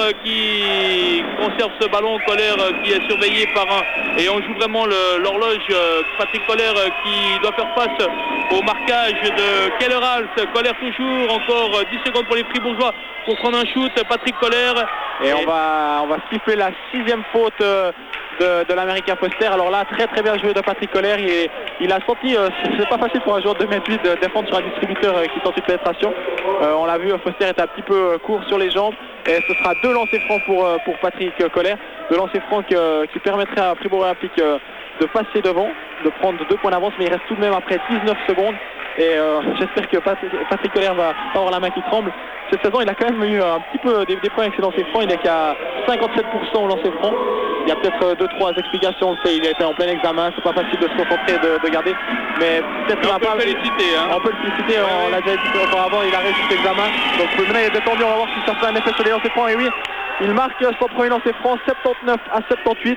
qui conserve ce ballon, Colère qui est surveillé par un... Et on joue vraiment l'horloge, Patrick Colère qui doit faire face au marquage de Kellerhals. Colère toujours, encore dix secondes pour les Fribourgeois pour prendre un shoot, Patrick Colère. Et, et on va on va siffler la sixième faute euh, de, de l'Américain Foster. Alors là, très très bien joué de Patrick Colère. Il, il a senti, euh, c'est pas facile pour un joueur de deux mètre huit de défendre sur un distributeur euh, qui tente une pénétration. Euh, on l'a vu, Foster est un petit peu euh, court sur les jambes. Et ce sera deux lancers francs pour, euh, pour Patrick Colère. Deux lancers francs euh, qui permettraient à Fribourg Olympique euh, de passer devant, de prendre deux points d'avance, mais il reste tout de même après dix-neuf secondes. Et euh, j'espère que Patrick, Patrick Colère va avoir la main qui tremble. Cette saison, il a quand même eu un petit peu des, des problèmes avec ses lancers francs. Il est qu'à cinquante-sept pour cent au lancer franc. Il y a peut-être deux trois explications. Il a été en plein examen, c'est pas facile de se concentrer, de, de garder. Mais peut-être qu'on va pas. On peut le féliciter. Hein. On peut le féliciter. Ouais, on l'a déjà dit auparavant. Il a réussi cet examen. Donc maintenant, il est détendu. On va voir si ça fait un effet sur les lancers francs. Et oui, il marque son premier lancer franc, soixante-dix-neuf à soixante-dix-huit.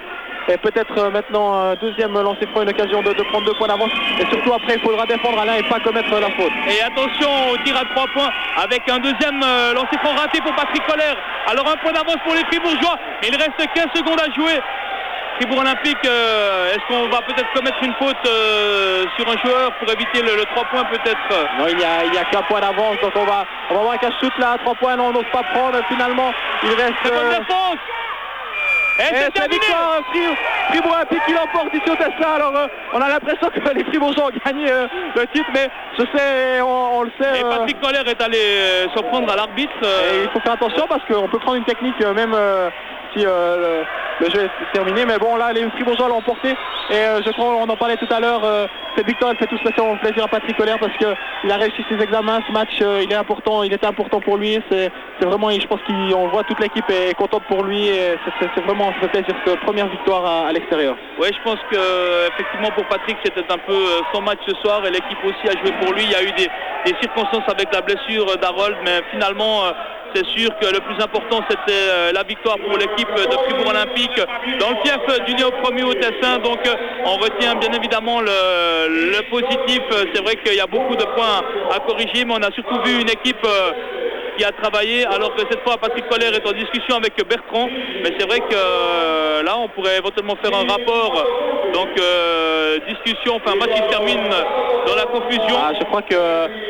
et peut-être euh, maintenant un deuxième lancer franc, une occasion de, de prendre deux points d'avance. Et surtout après, il faudra défendre Alain et pas commettre la faute. Et attention au tir à trois points avec un deuxième euh, lancer franc raté pour Patrick Colère. Alors un point d'avance pour les Fribourgeois, mais il reste quinze secondes à jouer. Fribourg Olympique, euh, est-ce qu'on va peut-être commettre une faute euh, sur un joueur pour éviter le, le trois points peut-être? Non, il y a, il y a qu'un point d'avance, donc on va, on va voir un cache-shoot là à trois points, non, on n'ose pas prendre, finalement il reste... Très bonne défense. Et, et c'est terminé. Victoire, Fribourg Olympique qui l'emporte ici au Tesla. Alors euh, on a l'impression que les Fribourgeois ont gagné euh, le titre, mais je sais, on, on le sait. Et euh... Patrick Colère est allé euh, s'en prendre à l'arbitre. Euh... Et il faut faire attention parce qu'on peut prendre une technique euh, même euh, si euh, le, le jeu est terminé. Mais bon, là les Fribourgeois l'ont emporté. Et euh, je crois, on en parlait tout à l'heure, euh, cette victoire elle fait tout spécialement plaisir à Patrick Colère parce qu'il a réussi ses examens. Ce match euh, il est important, il était important pour lui. C'est vraiment, je pense qu'on voit toute l'équipe est contente pour lui. Et c'est vraiment, ça fait plaisir, cette première victoire à, à l'extérieur. Oui, je pense que effectivement pour Patrick c'était un peu son match ce soir et l'équipe aussi a joué pour lui. Il y a eu des, des circonstances avec la blessure d'Harold, mais finalement c'est sûr que le plus important c'était la victoire pour l'équipe de Fribourg Olympique dans le fief du néo-promu au Tessin. Donc on retient bien évidemment le, le positif. C'est vrai qu'il y a beaucoup de points à corriger, mais on a surtout vu une équipe qui a travaillé, alors que cette fois Patrick Colère est en discussion avec Bertrand. Mais c'est vrai que euh, là on pourrait éventuellement faire un rapport. Donc euh, discussion, enfin match qui se termine dans la confusion. Ah, je crois que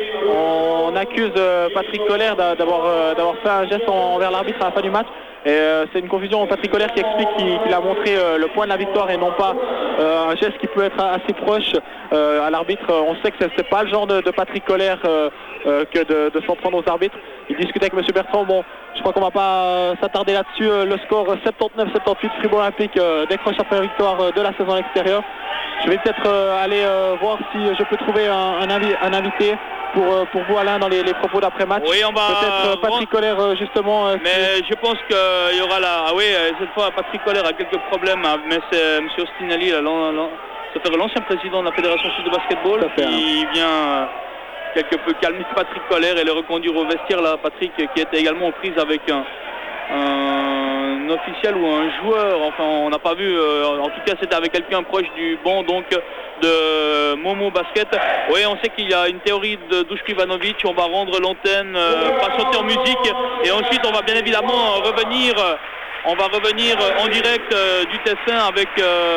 on accuse Patrick Colère d'avoir euh, d'avoir fait un geste envers l'arbitre à la fin du match. Et euh, c'est une confusion. Patrick Colère qui explique qu'il qu'il a montré euh, le point de la victoire et non pas euh, un geste qui peut être assez proche euh, à l'arbitre. On sait que c'est pas le genre de, de Patrick Colère euh, euh, que de, de s'en prendre aux arbitres. Il discute avec M. Bertrand. Bon, je crois qu'on va pas euh, s'attarder là-dessus. Euh, le score soixante-dix-neuf à soixante-dix-huit, Fribourg Olympique euh, décroche la première victoire euh, de la saison à l'extérieur. Je vais peut-être euh, aller euh, voir si je peux trouver un, un, invi un invité pour, euh, pour vous Alain dans les, les propos d'après-match. Oui, on va... Peut-être euh, Patrick Colère euh, justement. Euh, mais je pense qu'il y aura là... Ah oui, cette fois Patrick Colère a quelques problèmes, hein, mais c'est M. Ostinelli, l'ancien président de la Fédération Suisse de Basketball, fait, qui hein. vient... Euh, quelque peu calmer Patrick Colère et le reconduire au vestiaire là. Patrick qui était également en prise avec un, un officiel ou un joueur, enfin on n'a pas vu, euh, en tout cas c'était avec quelqu'un proche du banc donc de Momo Basket. Oui, on sait qu'il y a une théorie de Duško Ivanović. On va rendre l'antenne, euh, patienter en musique et ensuite on va bien évidemment revenir On va revenir en direct euh, du Tessin avec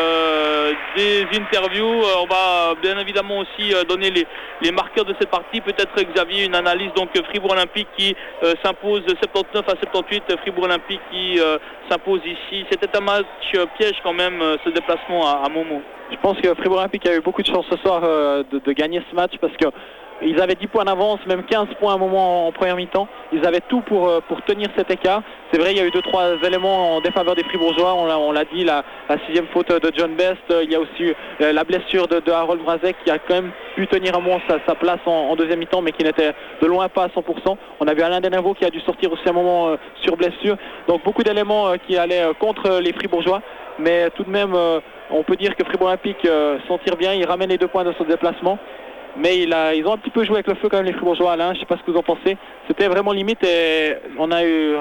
euh, des interviews. On va bien évidemment aussi euh, donner les, les marqueurs de cette partie. Peut-être Xavier, une analyse. Donc Fribourg Olympique qui euh, s'impose soixante-dix-neuf à soixante-dix-huit. Fribourg Olympique qui euh, s'impose ici. C'était un match euh, piège quand même, euh, ce déplacement à, à Momo. Je pense que Fribourg Olympique a eu beaucoup de chance ce soir euh, de, de gagner ce match parce que ils avaient dix points d'avance, même quinze points à un moment en première mi-temps. Ils avaient tout pour, pour tenir cet écart. C'est vrai, il y a eu deux trois éléments en défaveur des Fribourgeois. On l'a dit, la, la sixième faute de John Best. Il y a aussi euh, la blessure de, de Harold Mrazek qui a quand même pu tenir à moins sa, sa place en, en deuxième mi-temps, mais qui n'était de loin pas à cent pour cent. On a vu Alain Denervaux qui a dû sortir aussi un moment euh, sur blessure. Donc beaucoup d'éléments euh, qui allaient euh, contre les Fribourgeois. Mais tout de même, euh, on peut dire que Fribourg Olympique euh, s'en tire bien. Il ramène les deux points de son déplacement. Mais il a, ils ont un petit peu joué avec le feu quand même les Fribourgeois, Alain. Je ne sais pas ce que vous en pensez. C'était vraiment limite et on a eu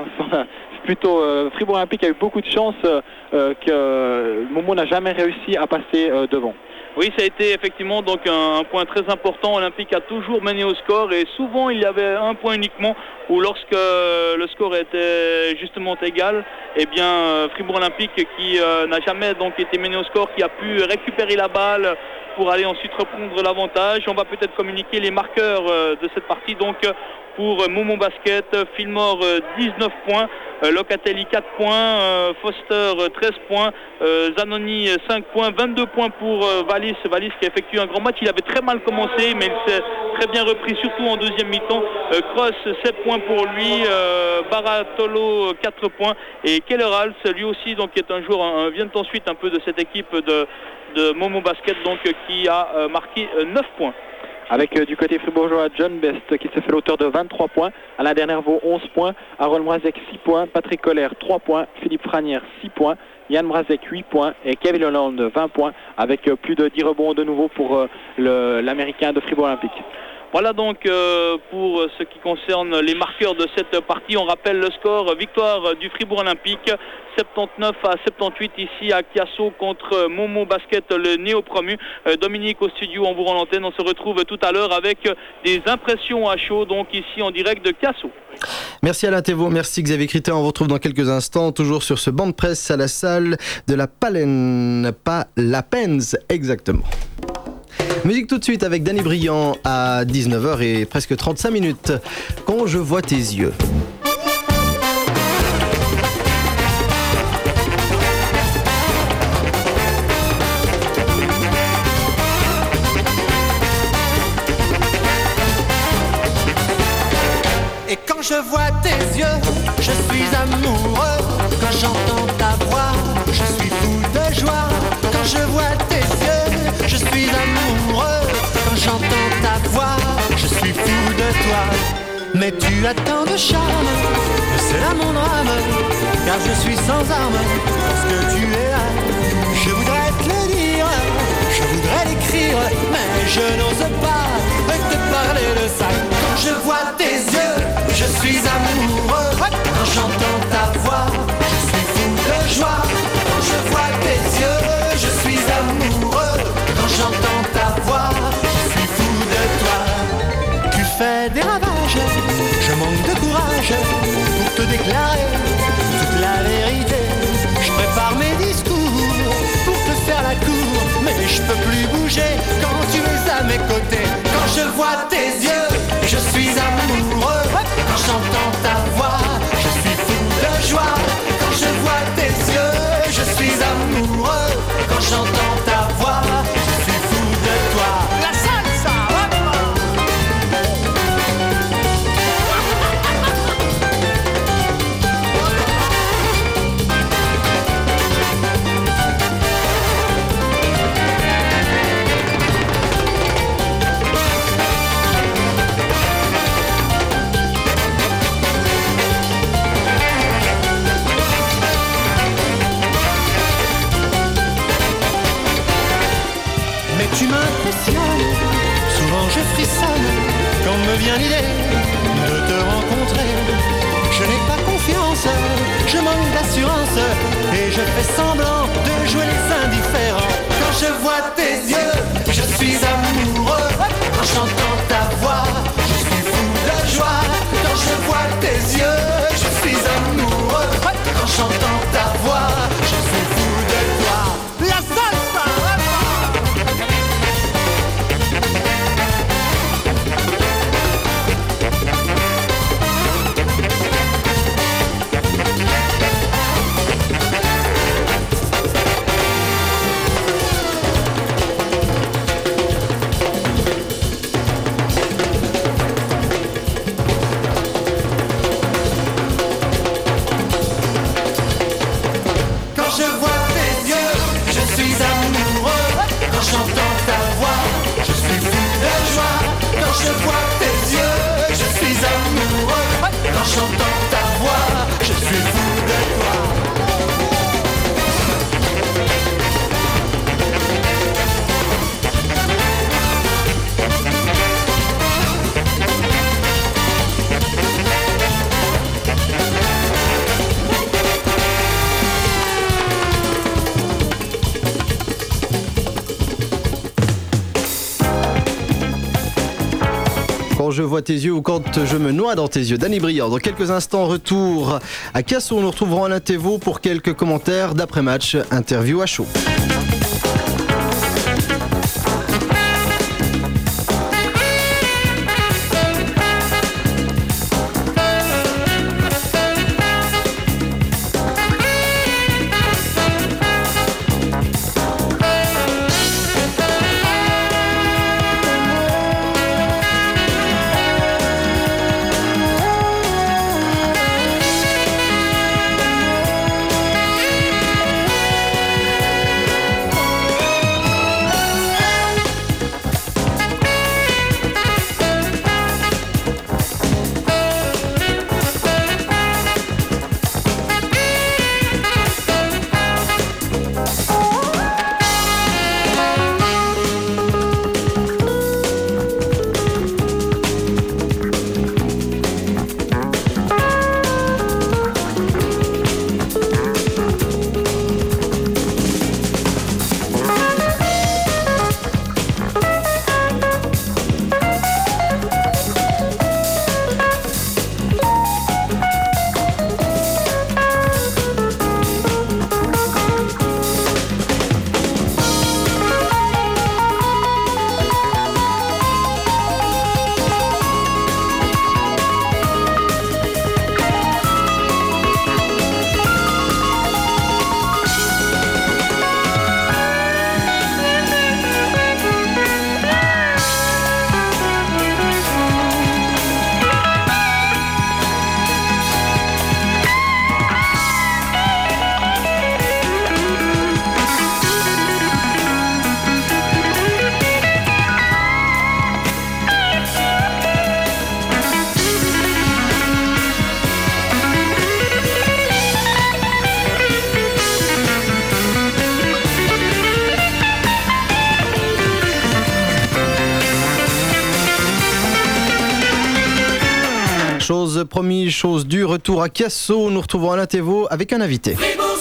plutôt euh, Fribourg Olympique a eu beaucoup de chance euh, que Momo n'a jamais réussi à passer euh, devant. Oui, ça a été effectivement donc un, un point très important. Olympique a toujours mené au score et souvent il y avait un point uniquement où lorsque le score était justement égal, eh bien Fribourg Olympique qui euh, n'a jamais donc été mené au score, qui a pu récupérer la balle pour aller ensuite reprendre l'avantage. On va peut-être communiquer les marqueurs euh, de cette partie. Donc pour Momo Basket, Fillmore dix-neuf points, euh, Locatelli quatre points, euh, Foster treize points, euh, Zanoni cinq points, vingt-deux points pour euh, Valis. Valis qui a effectué un grand match. Il avait très mal commencé, mais il s'est très bien repris, surtout en deuxième mi-temps. Euh, Cross sept points pour lui, euh, Baratolo quatre points et Keller Hals, lui aussi donc qui est un joueur, un, vient ensuite un peu de cette équipe de, de Momo Basket donc qui a euh, marqué euh, neuf points. Avec euh, du côté fribourgeois John Best qui s'est fait l'auteur de vingt-trois points, Alain Denervaux onze points, Harold Mrazek six points, Patrick Colère trois points, Philippe Franière six points, Yann Mrazek huit points et Kevin Holland vingt points avec euh, plus de dix rebonds de nouveau pour euh, l'américain de Fribourg Olympique. Voilà donc euh, pour ce qui concerne les marqueurs de cette partie. On rappelle le score, victoire du Fribourg Olympique, soixante-dix-neuf à soixante-dix-huit ici à Chiasso contre Momo Basket, le néo-promu. Euh, Dominique au studio, on vous rend l'antenne, on se retrouve tout à l'heure avec des impressions à chaud, donc ici en direct de Chiasso. Merci Alain Thévault, merci Xavier Critin. On vous retrouve dans quelques instants, toujours sur ce banc de presse à la salle de la Palen, pas la Pens exactement. Musique tout de suite avec Danny Briand à dix-neuf heures et presque trente-cinq minutes. Quand je vois tes yeux. Et quand je vois tes yeux, je suis amoureux. Quand j'entends ta voix, je suis fou de joie. Quand je vois tes yeux, je suis amoureux. Quand j'entends ta voix, je suis fou de toi. Mais tu as tant de charme, c'est là mon drame. Car je suis sans arme, parce que tu es là. Je voudrais te le dire, je voudrais l'écrire, mais je n'ose pas te parler de ça. Quand je vois tes yeux, je suis amoureux. Quand j'entends ta voix, je suis fou de joie. Quand je vois tes yeux, je suis amoureux. Quand j'entends ta voix, je suis fou de toi. Tu fais des ravages, je manque de courage pour te déclarer toute la vérité. Je prépare mes discours pour te faire la cour, mais je peux plus bouger quand tu es à mes côtés. Quand je vois tes yeux, je suis amoureux. Quand j'entends ta voix, je suis fou de joie. Quand je vois tes yeux, je suis amoureux. Quand j'entends ta voix, je suis fou de toi. La salsa, tu m'impressionnes, souvent je frissonne quand me vient l'idée de te rencontrer. Je n'ai pas confiance, je manque d'assurance et je fais semblant de jouer les indifférents. Quand je vois tes yeux, je suis amoureux. Quand j'entends ta voix, je suis fou de joie. Quand je vois tes yeux, je suis amoureux. Quand j'entends ta voix, je suis fou de toi. La salsa! Quand je vois tes yeux ou quand je me noie dans tes yeux. Danny Briand. Dans quelques instants, retour à Chiasso. Nous retrouverons Alain Thévault pour quelques commentaires d'après-match. Interview à chaud. quatorze, promis, chose due, retour à Cassot. Nous retrouvons Alain Thévaux avec un invité.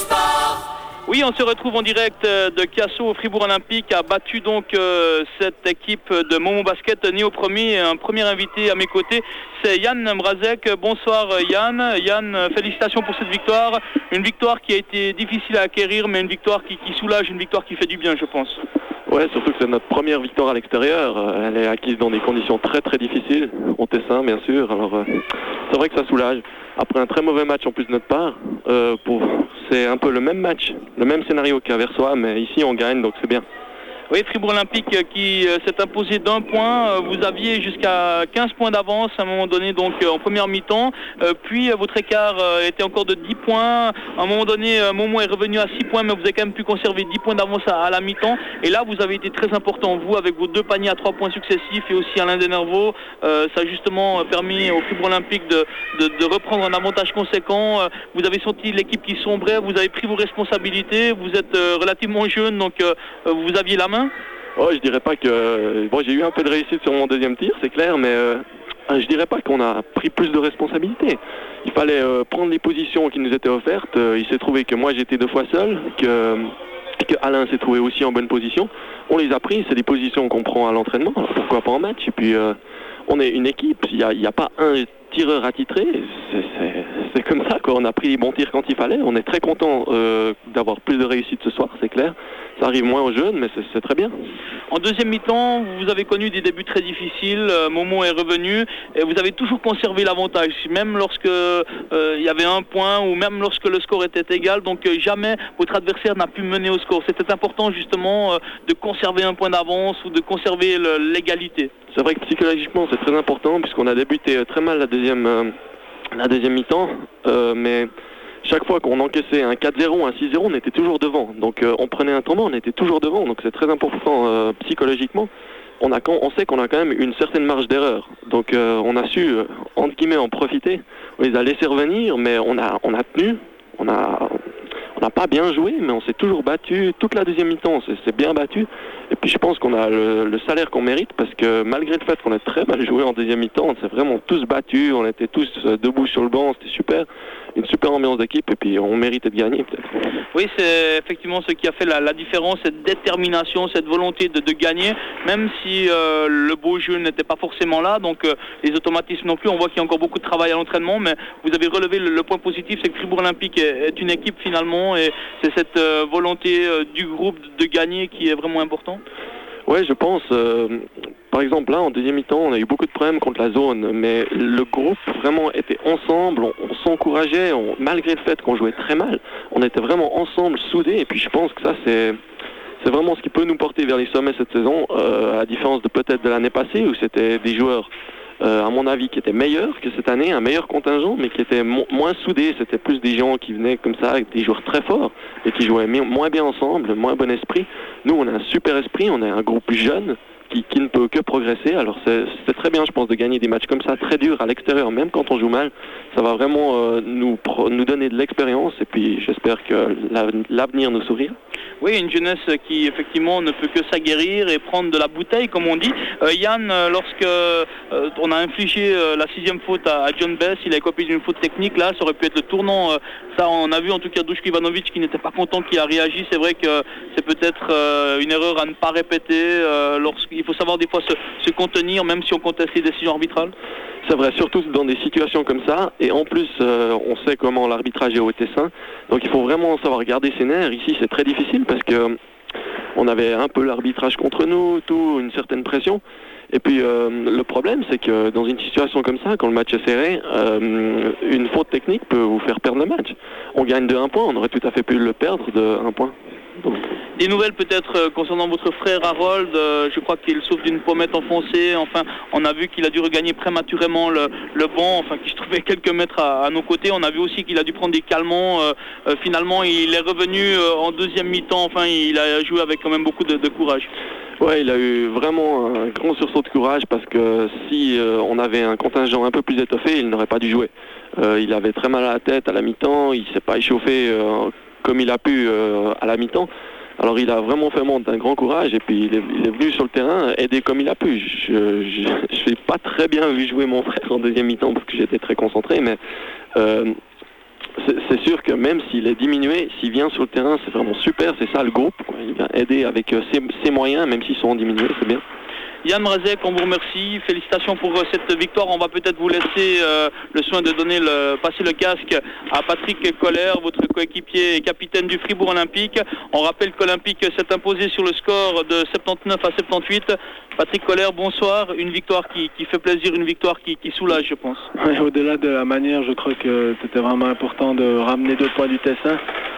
Oui, on se retrouve en direct de Cassot. Fribourg Olympique a battu donc euh, cette équipe de Momo Basket Néo Promis. Un premier invité à mes côtés, c'est Yann Mrazek. Bonsoir Yann. Yann, félicitations pour cette victoire. Une victoire qui a été difficile à acquérir, mais une victoire qui, qui soulage, une victoire qui fait du bien, je pense. Ouais, surtout que c'est notre première victoire à l'extérieur. Elle est acquise dans des conditions très très difficiles, au Tessin bien sûr. Alors euh, c'est vrai que ça soulage. Après un très mauvais match en plus de notre part, euh, pour... c'est un peu le même match, le même scénario qu'à Versoix, mais ici on gagne donc c'est bien. Oui, Fribourg Olympique qui s'est imposé d'un point. Vous aviez jusqu'à quinze points d'avance à un moment donné, donc en première mi-temps. Puis votre écart était encore de dix points. À un moment donné, Momo est revenu à six points, mais vous avez quand même pu conserver dix points d'avance à la mi-temps. Et là, vous avez été très important, vous, avec vos deux paniers à trois points successifs et aussi Alain Denervaux. Euh, ça a justement permis au Fribourg Olympique de, de, de reprendre un avantage conséquent. Vous avez senti l'équipe qui sombrait, vous avez pris vos responsabilités. Vous êtes relativement jeune, donc vous aviez la main. Oh, je dirais pas que... Bon, j'ai eu un peu de réussite sur mon deuxième tir, c'est clair, mais euh, je dirais pas qu'on a pris plus de responsabilités. Il fallait euh, prendre les positions qui nous étaient offertes. Euh, il s'est trouvé que moi j'étais deux fois seul, que, que Alain s'est trouvé aussi en bonne position. On les a pris, c'est des positions qu'on prend à l'entraînement, pourquoi pas en match. Et puis euh, on est une équipe, il n'y a, y a pas un tireur attitré, c'est, c'est, c'est comme ça quoi. On a pris les bons tirs quand il fallait. On est très content euh, d'avoir plus de réussite ce soir, c'est clair. Ça arrive moins aux jeunes, mais c'est, c'est très bien. En deuxième mi-temps, vous avez connu des débuts très difficiles. Euh, Momo est revenu et vous avez toujours conservé l'avantage, même lorsque euh, il y avait un point ou même lorsque le score était égal. Donc euh, jamais votre adversaire n'a pu mener au score. C'était important justement euh, de conserver un point d'avance ou de conserver le, l'égalité. C'est vrai que psychologiquement c'est très important puisqu'on a débuté très mal la deuxième, euh, la deuxième mi-temps, euh, mais chaque fois qu'on encaissait un quatre zéro, un six zéro, on était toujours devant. Donc euh, on prenait un tournant, on était toujours devant. Donc c'est très important euh, psychologiquement. On, a, on sait qu'on a quand même une certaine marge d'erreur. Donc euh, on a su, euh, entre guillemets, en profiter. On les a laissés revenir, mais on a, on a tenu. On a... On n'a pas bien joué, mais on s'est toujours battu. Toute la deuxième mi-temps, on s'est, s'est bien battu. Et puis je pense qu'on a le, le salaire qu'on mérite, parce que malgré le fait qu'on ait très mal joué en deuxième mi-temps, on s'est vraiment tous battus. On était tous debout sur le banc, c'était super. Une super ambiance d'équipe, et puis on méritait de gagner peut-être. Oui, c'est effectivement ce qui a fait la, la différence, cette détermination, cette volonté de, de gagner, même si euh, le beau jeu n'était pas forcément là, donc euh, les automatismes non plus. On voit qu'il y a encore beaucoup de travail à l'entraînement, mais vous avez relevé le, le point positif, c'est que Fribourg Olympique est, est une équipe finalement, et c'est cette euh, volonté euh, du groupe de, de gagner qui est vraiment importante. Ouais, je pense. Euh, par exemple, là, en deuxième mi-temps, on a eu beaucoup de problèmes contre la zone, mais le groupe vraiment était ensemble, on, on s'encourageait, on, malgré le fait qu'on jouait très mal, on était vraiment ensemble, soudés, et puis je pense que ça, c'est, c'est vraiment ce qui peut nous porter vers les sommets cette saison, euh, à la différence de peut-être de l'année passée, où c'était des joueurs, euh, à mon avis, qui étaient meilleurs que cette année, un meilleur contingent, mais qui étaient mo- moins soudés. C'était plus des gens qui venaient comme ça, avec des joueurs très forts, et qui jouaient mi- moins bien ensemble, moins bon esprit. Nous, on a un super esprit, on est un groupe jeune, Qui, qui ne peut que progresser. Alors c'est, c'est très bien, je pense, de gagner des matchs comme ça, très durs à l'extérieur, même quand on joue mal. Ça va vraiment euh, nous, pro, nous donner de l'expérience, et puis j'espère que l'avenir nous sourira. Oui, une jeunesse qui effectivement ne peut que s'aguerrir et prendre de la bouteille, comme on dit. Euh, Yann, lorsque euh, on a infligé euh, la sixième faute à, à John Bess, il a copié d'une faute technique, là, ça aurait pu être le tournant. Euh, ça, on a vu en tout cas Duško Ivanović qui n'était pas content qu'il a réagi. C'est vrai que c'est peut-être euh, une erreur à ne pas répéter. Euh, lorsqu'il faut savoir des fois se, se contenir, même si on conteste les décisions arbitrales. C'est vrai, surtout dans des situations comme ça. Et en plus, euh, on sait comment l'arbitrage est au Tessin. Donc il faut vraiment savoir garder ses nerfs. Ici, c'est très difficile parce que on avait un peu l'arbitrage contre nous, tout, une certaine pression. Et puis euh, le problème, c'est que dans une situation comme ça, quand le match est serré, euh, une faute technique peut vous faire perdre le match. On gagne de un point, on aurait tout à fait pu le perdre de un point. Donc... Des nouvelles peut-être euh, concernant votre frère Harold, euh, je crois qu'il souffre d'une pommette enfoncée, enfin on a vu qu'il a dû regagner prématurément le, le banc, enfin qu'il se trouvait quelques mètres à, à nos côtés. On a vu aussi qu'il a dû prendre des calmants, euh, euh, finalement il est revenu euh, en deuxième mi-temps, enfin il a joué avec quand même beaucoup de, de courage. Ouais, il a eu vraiment un grand sursaut de courage parce que si euh, on avait un contingent un peu plus étoffé, il n'aurait pas dû jouer. Euh, il avait très mal à la tête à la mi-temps, il s'est pas échauffé euh, comme il a pu euh, à la mi-temps. Alors il a vraiment fait montre d'un grand courage et puis il est, il est venu sur le terrain aider comme il a pu. Je n'ai pas très bien vu jouer mon frère en deuxième mi-temps parce que j'étais très concentré, mais euh, c'est, c'est sûr que même s'il est diminué, s'il vient sur le terrain, c'est vraiment super, c'est ça le groupe, quoi. Il vient aider avec euh, ses, ses moyens, même s'ils sont diminués, c'est bien. Yann Mrazek, on vous remercie. Félicitations pour euh, cette victoire. On va peut-être vous laisser euh, le soin de donner le, passer le casque à Patrick Koller, votre coéquipier et capitaine du Fribourg Olympique. On rappelle qu'Olympique s'est imposé sur le score de soixante-dix-neuf à soixante-dix-huit. Patrick Koller, bonsoir. Une victoire qui, qui fait plaisir, une victoire qui, qui soulage, je pense. Ouais, au-delà de la manière, je crois que c'était vraiment important de ramener deux points du Tessin.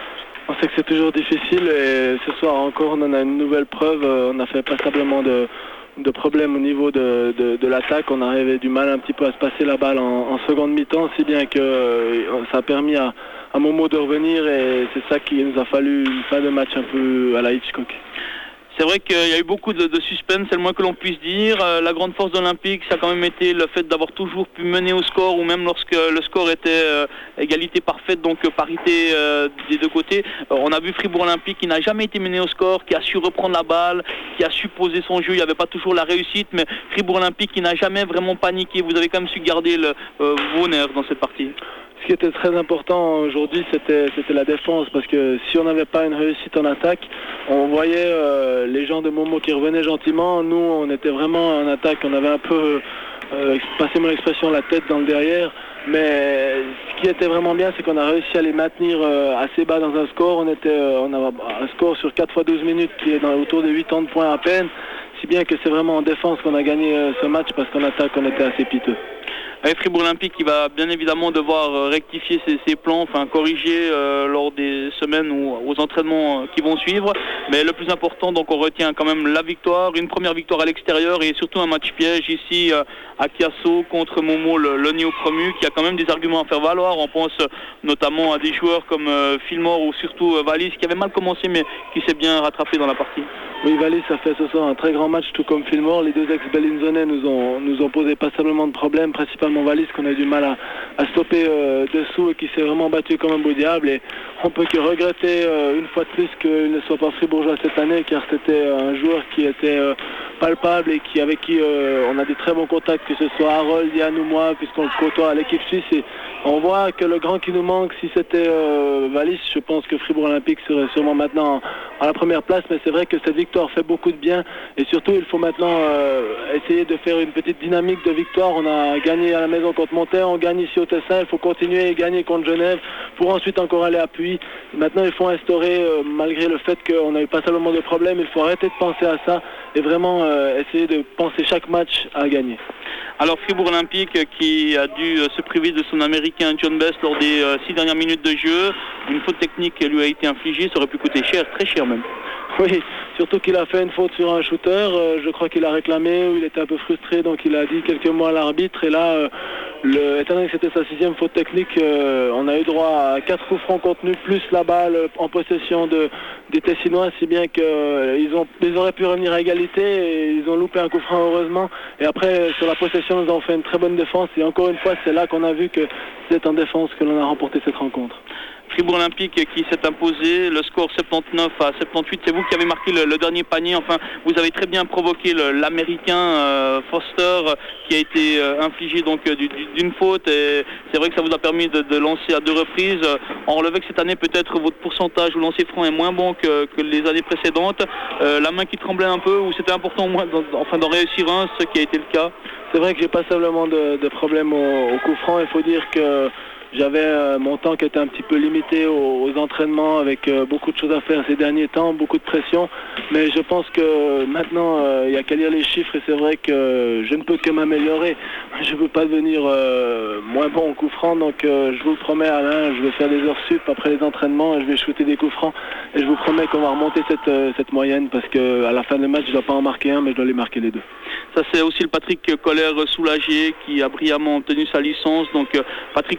On sait que c'est toujours difficile et ce soir encore, on en a une nouvelle preuve. On a fait passablement de... de problèmes au niveau de, de, de l'attaque. On arrivait du mal un petit peu à se passer la balle en, en seconde mi-temps, si bien que euh, ça a permis à, à Momo de revenir et c'est ça qui nous a fallu une fin de match un peu à la Hitchcock. C'est vrai qu'il y a eu beaucoup de, de suspense, c'est le moins que l'on puisse dire. Euh, la grande force d'Olympique, ça a quand même été le fait d'avoir toujours pu mener au score, ou même lorsque le score était euh, égalité parfaite, donc euh, parité euh, des deux côtés. Euh, on a vu Fribourg Olympique qui n'a jamais été mené au score, qui a su reprendre la balle, qui a su poser son jeu. Il n'y avait pas toujours la réussite, mais Fribourg Olympique qui n'a jamais vraiment paniqué. Vous avez quand même su garder le, euh, vos nerfs dans cette partie. Ce qui était très important aujourd'hui, c'était, c'était la défense, parce que si on n'avait pas une réussite en attaque, on voyait euh, les gens de Momo qui revenaient gentiment. Nous, on était vraiment en attaque, on avait un peu, euh, passez-moi l'expression, la tête dans le derrière. Mais ce qui était vraiment bien, c'est qu'on a réussi à les maintenir euh, assez bas dans un score. On était, euh, on a un score sur quatre fois douze minutes qui est dans, autour de quatre-vingts points à peine. Si bien que c'est vraiment en défense qu'on a gagné euh, ce match, parce qu'en attaque, on était assez piteux. Avec Fribourg Olympique qui va bien évidemment devoir rectifier ses, ses plans, enfin corriger euh, lors des semaines ou aux entraînements qui vont suivre. Mais le plus important, donc on retient quand même la victoire, une première victoire à l'extérieur et surtout un match piège ici euh, à Chiasso contre Momo, le, le néo-promu, qui a quand même des arguments à faire valoir. On pense notamment à des joueurs comme euh, Fillmore ou surtout euh, Wallis qui avait mal commencé mais qui s'est bien rattrapé dans la partie. Oui, Wallis a fait ce soir un très grand match, tout comme Fillmore. Les deux ex-Bellinzonais nous ont, nous ont posé passablement de problèmes, principalement Wallis qu'on a eu du mal à, à stopper euh, dessous et qui s'est vraiment battu comme un beau diable. Et on peut que regretter euh, une fois de plus qu'il ne soit pas fribourgeois cette année, car c'était un joueur qui était euh, palpable et qui, avec qui euh, on a des très bons contacts, que ce soit Harold, Yann ou moi, puisqu'on le côtoie à l'équipe suisse. Et on voit que le grand qui nous manque, si c'était euh, Wallis, je pense que Fribourg Olympique serait sûrement maintenant à la première place. Mais c'est vrai que cette victoire fait beaucoup de bien et surtout il faut maintenant euh, essayer de faire une petite dynamique de victoire. On a gagné à la maison contre Montaigne, on gagne ici au Tessin, il faut continuer et gagner contre Genève pour ensuite encore aller à Puy. Maintenant il faut instaurer, euh, malgré le fait qu'on a eu pas seulement de problèmes, il faut arrêter de penser à ça et vraiment euh, essayer de penser chaque match à gagner. Alors Fribourg Olympique qui a dû euh, se priver de son américain John Best lors des euh, six dernières minutes de jeu. Une faute technique lui a été infligée, ça aurait pu coûter cher, très cher même. Oui, surtout qu'il a fait une faute sur un shooter, euh, je crois qu'il a réclamé, ou il était un peu frustré, donc il a dit quelques mots à l'arbitre, et là, euh, le, étant donné que c'était sa sixième faute technique, euh, on a eu droit à quatre coups francs contenus, plus la balle en possession de, des Tessinois, si bien qu'ils euh, ont, ils auraient pu revenir à égalité, et ils ont loupé un coup franc heureusement, et après, sur la possession, ils ont fait une très bonne défense, et encore une fois, c'est là qu'on a vu que c'est en défense que l'on a remporté cette rencontre. Fribourg Olympique qui s'est imposé, le score soixante-dix-neuf à soixante-dix-huit, c'est vous qui avez marqué le, le dernier panier, enfin vous avez très bien provoqué le, l'américain euh, Foster qui a été euh, infligé donc du, du, d'une faute et c'est vrai que ça vous a permis de, de lancer à deux reprises. On relevait que cette année peut-être votre pourcentage au lancer franc est moins bon que, que les années précédentes, euh, la main qui tremblait un peu ou c'était important au moins dans, enfin d'en réussir un, ce qui a été le cas. C'est vrai que j'ai pas simplement de, de problème au, au coup franc, il faut dire que j'avais euh, mon temps qui était un petit peu limité aux, aux entraînements avec euh, beaucoup de choses à faire ces derniers temps, beaucoup de pression. Mais je pense que maintenant, il euh, n'y a qu'à lire les chiffres et c'est vrai que je ne peux que m'améliorer. Je ne veux pas devenir euh, moins bon au coup franc. Donc euh, je vous le promets Alain, je vais faire des heures sup après les entraînements et je vais shooter des coups francs. Et je vous promets qu'on va remonter cette, euh, cette moyenne parce qu'à la fin du match, je ne dois pas en marquer un, mais je dois les marquer les deux. Ça c'est aussi le Patrick Koller soulagé qui a brillamment obtenu sa licence. Donc euh, Patrick Koller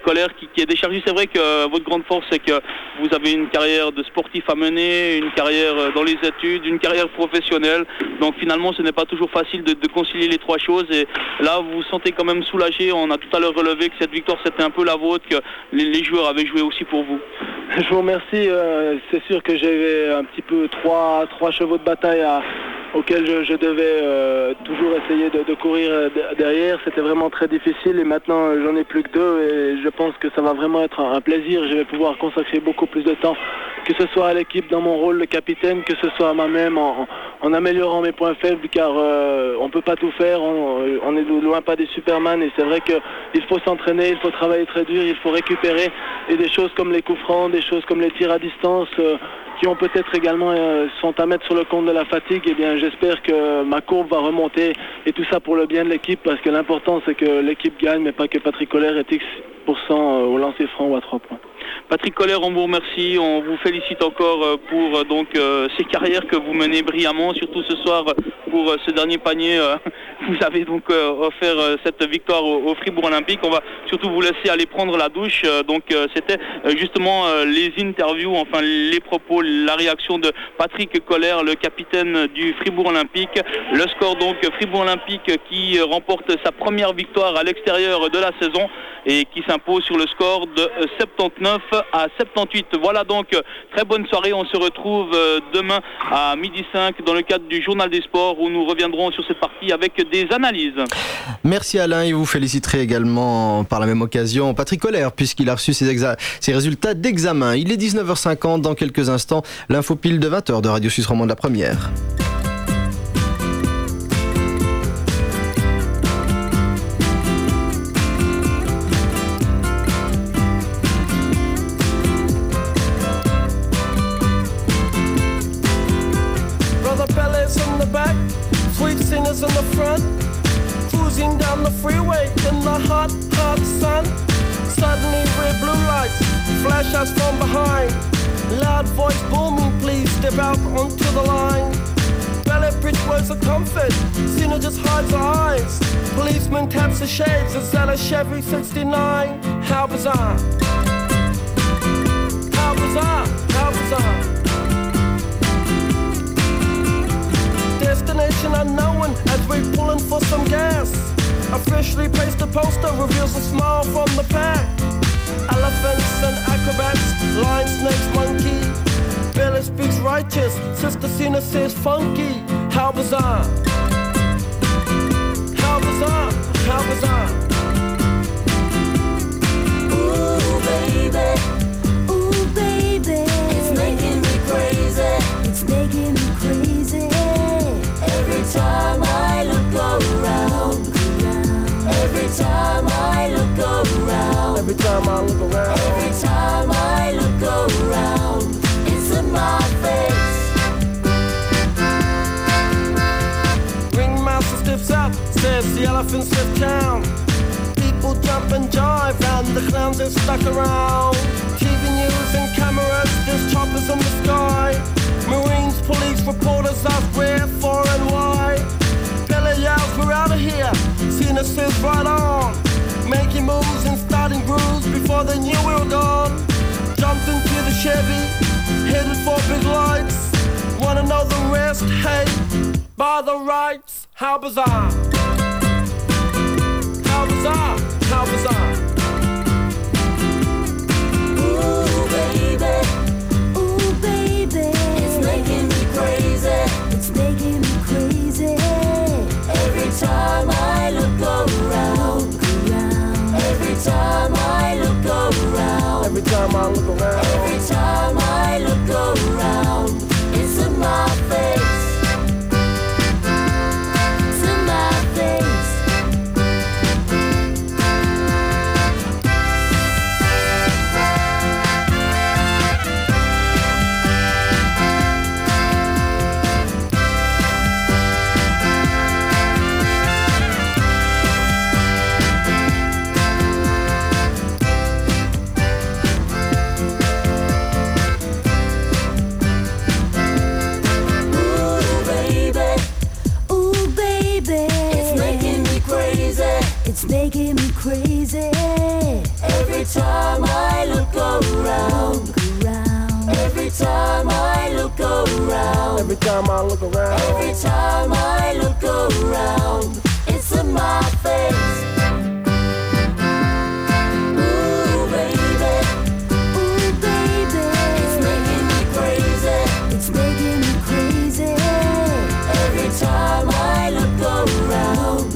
qui, qui est déchargé. C'est vrai que euh, votre grande force, c'est que vous avez une carrière de sportif à mener, une carrière euh, dans les études, une carrière professionnelle. Donc finalement, ce n'est pas toujours facile de, de concilier les trois choses. Et là, vous vous sentez quand même soulagé. On a tout à l'heure relevé que cette victoire, c'était un peu la vôtre, que les, les joueurs avaient joué aussi pour vous. Je vous remercie. Euh, c'est sûr que j'avais un petit peu trois, trois chevaux de bataille à, auxquels je, je devais euh, toujours essayer de, de courir derrière. C'était vraiment très difficile et maintenant j'en ai plus que deux et je pense que ça va vraiment être un, un plaisir. Je vais pouvoir consacrer beaucoup plus de temps, que ce soit à l'équipe dans mon rôle de capitaine, que ce soit à moi-même en, en améliorant mes points faibles, car euh, on ne peut pas tout faire, on, on est loin pas des Superman et c'est vrai qu'il faut s'entraîner, il faut travailler très dur, il faut récupérer et des choses comme les coups francs, des choses comme les tirs à distance euh, qui ont peut-être également euh, sont à mettre sur le compte de la fatigue. Eh bien, j'espère que ma courbe va remonter et tout ça pour le bien de l'équipe, parce que l'important c'est que l'équipe gagne, mais pas que Patrick Koller est X pour cent au lancer franc ou à trois points. Patrick Koller, on vous remercie, on vous félicite encore pour donc euh, ces carrières que vous menez brillamment, surtout ce soir pour euh, ce dernier panier. Euh, vous avez donc euh, offert euh, cette victoire au, au Fribourg Olympique. On va surtout vous laisser aller prendre la douche. Euh, donc euh, c'était euh, justement euh, les interviews, enfin les propos, la réaction de Patrick Koller, le capitaine du Fribourg Olympique. Le score donc Fribourg Olympique qui remporte sa première victoire à l'extérieur de la saison et qui s'impose sur le score de soixante-dix-neuf à soixante-dix-huit. Voilà donc, très bonne soirée. On se retrouve demain à midi cinq dans le cadre du Journal des Sports où nous reviendrons sur cette partie avec des analyses. Merci Alain, et vous féliciterez également par la même occasion Patrick Koller puisqu'il a reçu ses, exa- ses résultats d'examen. Il est dix-neuf heures cinquante, dans quelques instants, l'info pile de vingt heures de Radio Suisse Romande, la première. Singers in the front, cruising down the freeway in the hot, hot sun. Suddenly red blue lights flash us from behind. Loud voice booming, please step out onto the line. Ballet bridge words of comfort, Cena just hides her eyes. Policeman taps the shades, is that a Chevy sixty-nine? How bizarre, how bizarre, how bizarre. Destination unknown as we're pulling for some gas. Officially placed a poster reveals a smile from the pack. Elephants and acrobats, lion, snakes, monkey. Billy speaks righteous, Sister Cena says funky. How bizarre, how bizarre, how bizarre. Ooh baby, ooh baby, it's making me crazy, it's making me crazy. Every time I look around, every time I look around, every time I look around, every time I look around, it's in my face. Ringmaster stiffs up, says the elephants lift town. People jump and jive, and the clowns are stuck around. T V news and cameras, there's choppers in the sky. Marines, police, reporters ask where, for and why. Pele yells, we're out of here. Cena says right on. Making moves and starting grooves before they knew we were gone. Jumped into the Chevy, headed for big lights. Wanna know the rest? Hey, by the rights. How bizarre. How bizarre, how bizarre. Ooh baby, ooh baby, it's making me crazy, it's making me crazy. Every time I look around, every time I look around, every time I look around, every time I look around, it's in my face, it's in my face. It's making me crazy. Every Every time I look around, every time I look around, Every time I look around, every time I look around, it's in my face. Ooh, baby, ooh, baby, it's making me crazy, it's making me crazy. Every time I look around,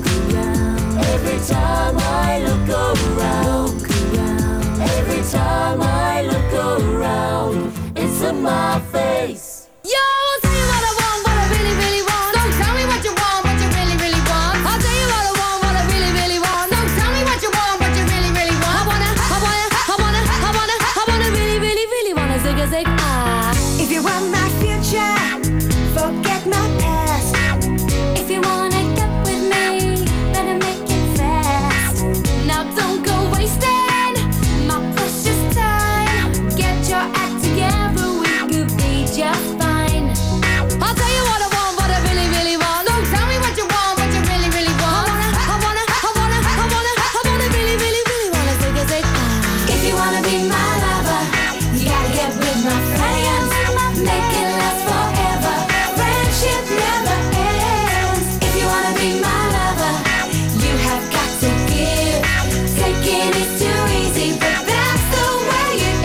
every time I look around, every time I look around, it's in my face. Yo, I'll tell you what I want, what I really, really want. Don't tell me what you want, what you really, really want. I'll tell you what I want, what I really, really want. Don't tell me what you want, what you really, really want. I wanna, I wanna, I wanna, I wanna, I wanna really, really, really wanna zig a zig ah. If you want my future, forget my past. If you wanna get with me, better make it fast. Now don't go wasting my precious time. Get your act together, we could be just fine. I'll tell you what I want, what I really, really want. Don't tell me what you want, what you really, really want. I wanna, I wanna, I wanna, I wanna, I wanna really, really, really wanna zig a zig ah. If you wanna be my lover, you gotta get with my friends. Make it last forever. Friendship never ends. If you wanna be my lover, you have got to give. Taking is too easy, but that's the way it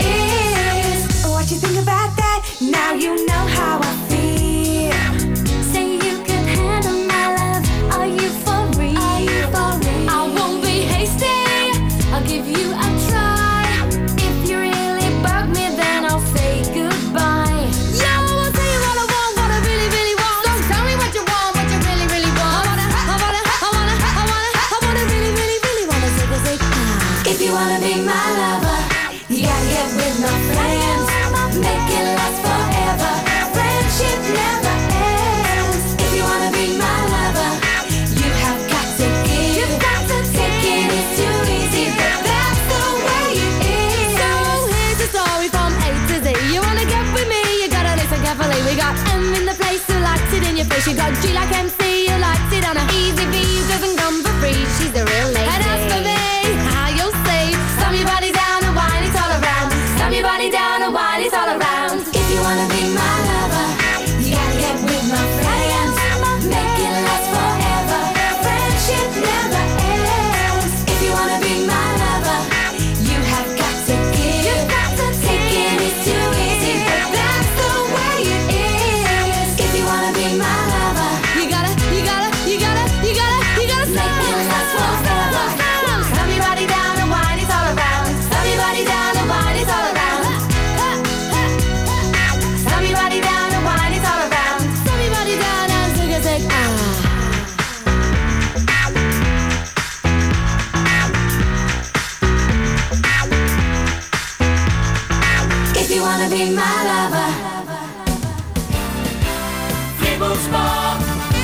is. What you think about that? Now you know how I feel. Say you can handle my love. Are you for real? Are you for real? I won't be hasty. I'll give you a try. If you really bug me, then I'll say goodbye. Yo, I'll tell you what I want, what I really, really want. Don't tell me what you want, what you really, really want. I wanna, I wanna, I wanna, I wanna, I wanna really, really, really wanna zig a zig ah. If you wanna be my lover, you gotta get with my friends. Make it last forever. Friendship never ends. If you wanna be my lover, you have got to give. You've got to take it. It's too easy, but that's the way it is. So here's the story from A to Z. You wanna get with me, you gotta listen carefully. We got M in the place who likes it in your face. You got G like M C who likes it on a easy V who doesn't come for free. She's the real lady. And as for me, how you'll see, slam your body down and whine it all around. Slam your body down and whine it all around. If you wanna be my lover, you gotta get with my friends. Make it last forever. Friendship never ends. If you wanna be my lover, you have got to give. You've got to take it. It's too easy, but that's the way it is. If you wanna be my lover, You gotta, you gotta, you gotta, you gotta, you gotta make it last forever. Slam your body down and whine it all around. Slam your body down and whine it all around. Slam your body down and whine it all around. Slam your body down and zig a zig ah. If you wanna be my lover, Fribourg Sport.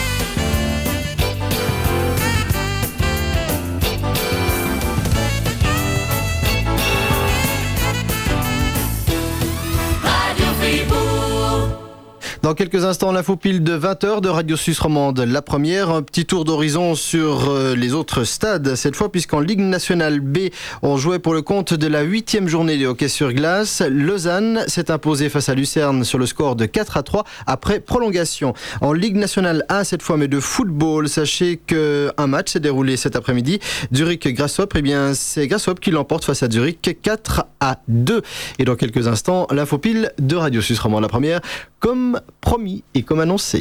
Radio Fribourg. Dans quelques instants, l'info pile de vingt heures de Radio Suisse Romande. La première, un petit tour d'horizon sur euh, les autres stades. Cette fois, puisqu'en Ligue nationale B, on jouait pour le compte de la huitième journée de hockey sur glace. Lausanne s'est imposée face à Lucerne sur le score de quatre à trois après prolongation. En Ligue nationale A, cette fois, mais de football, sachez qu'un match s'est déroulé cet après-midi. Zurich-Grasshopper, eh bien, c'est Grasshopper qui l'emporte face à Zurich quatre à deux. Et dans quelques instants, l'info pile de Radio Suisse Romande. La première, comme promis et comme annoncé.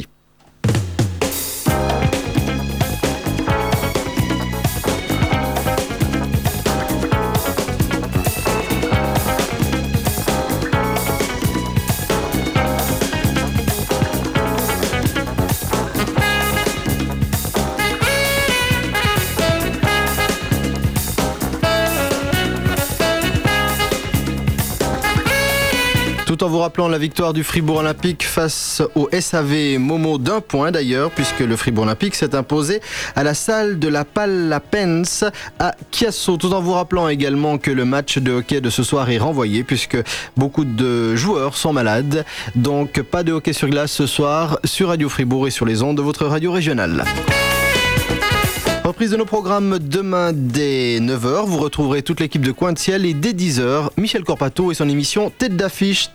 Tout en vous rappelant la victoire du Fribourg Olympique face au S A V Momo d'un point d'ailleurs, puisque le Fribourg Olympique s'est imposé à la salle de la Pal-la-Pens à Chiasso. Tout en vous rappelant également que le match de hockey de ce soir est renvoyé, puisque beaucoup de joueurs sont malades. Donc pas de hockey sur glace ce soir sur Radio Fribourg et sur les ondes de votre radio régionale. reprise de nos programmes demain dès neuf heures. Vous retrouverez toute l'équipe de Coin de Ciel et dès dix heures, Michel Corpato et son émission Tête d'affiche.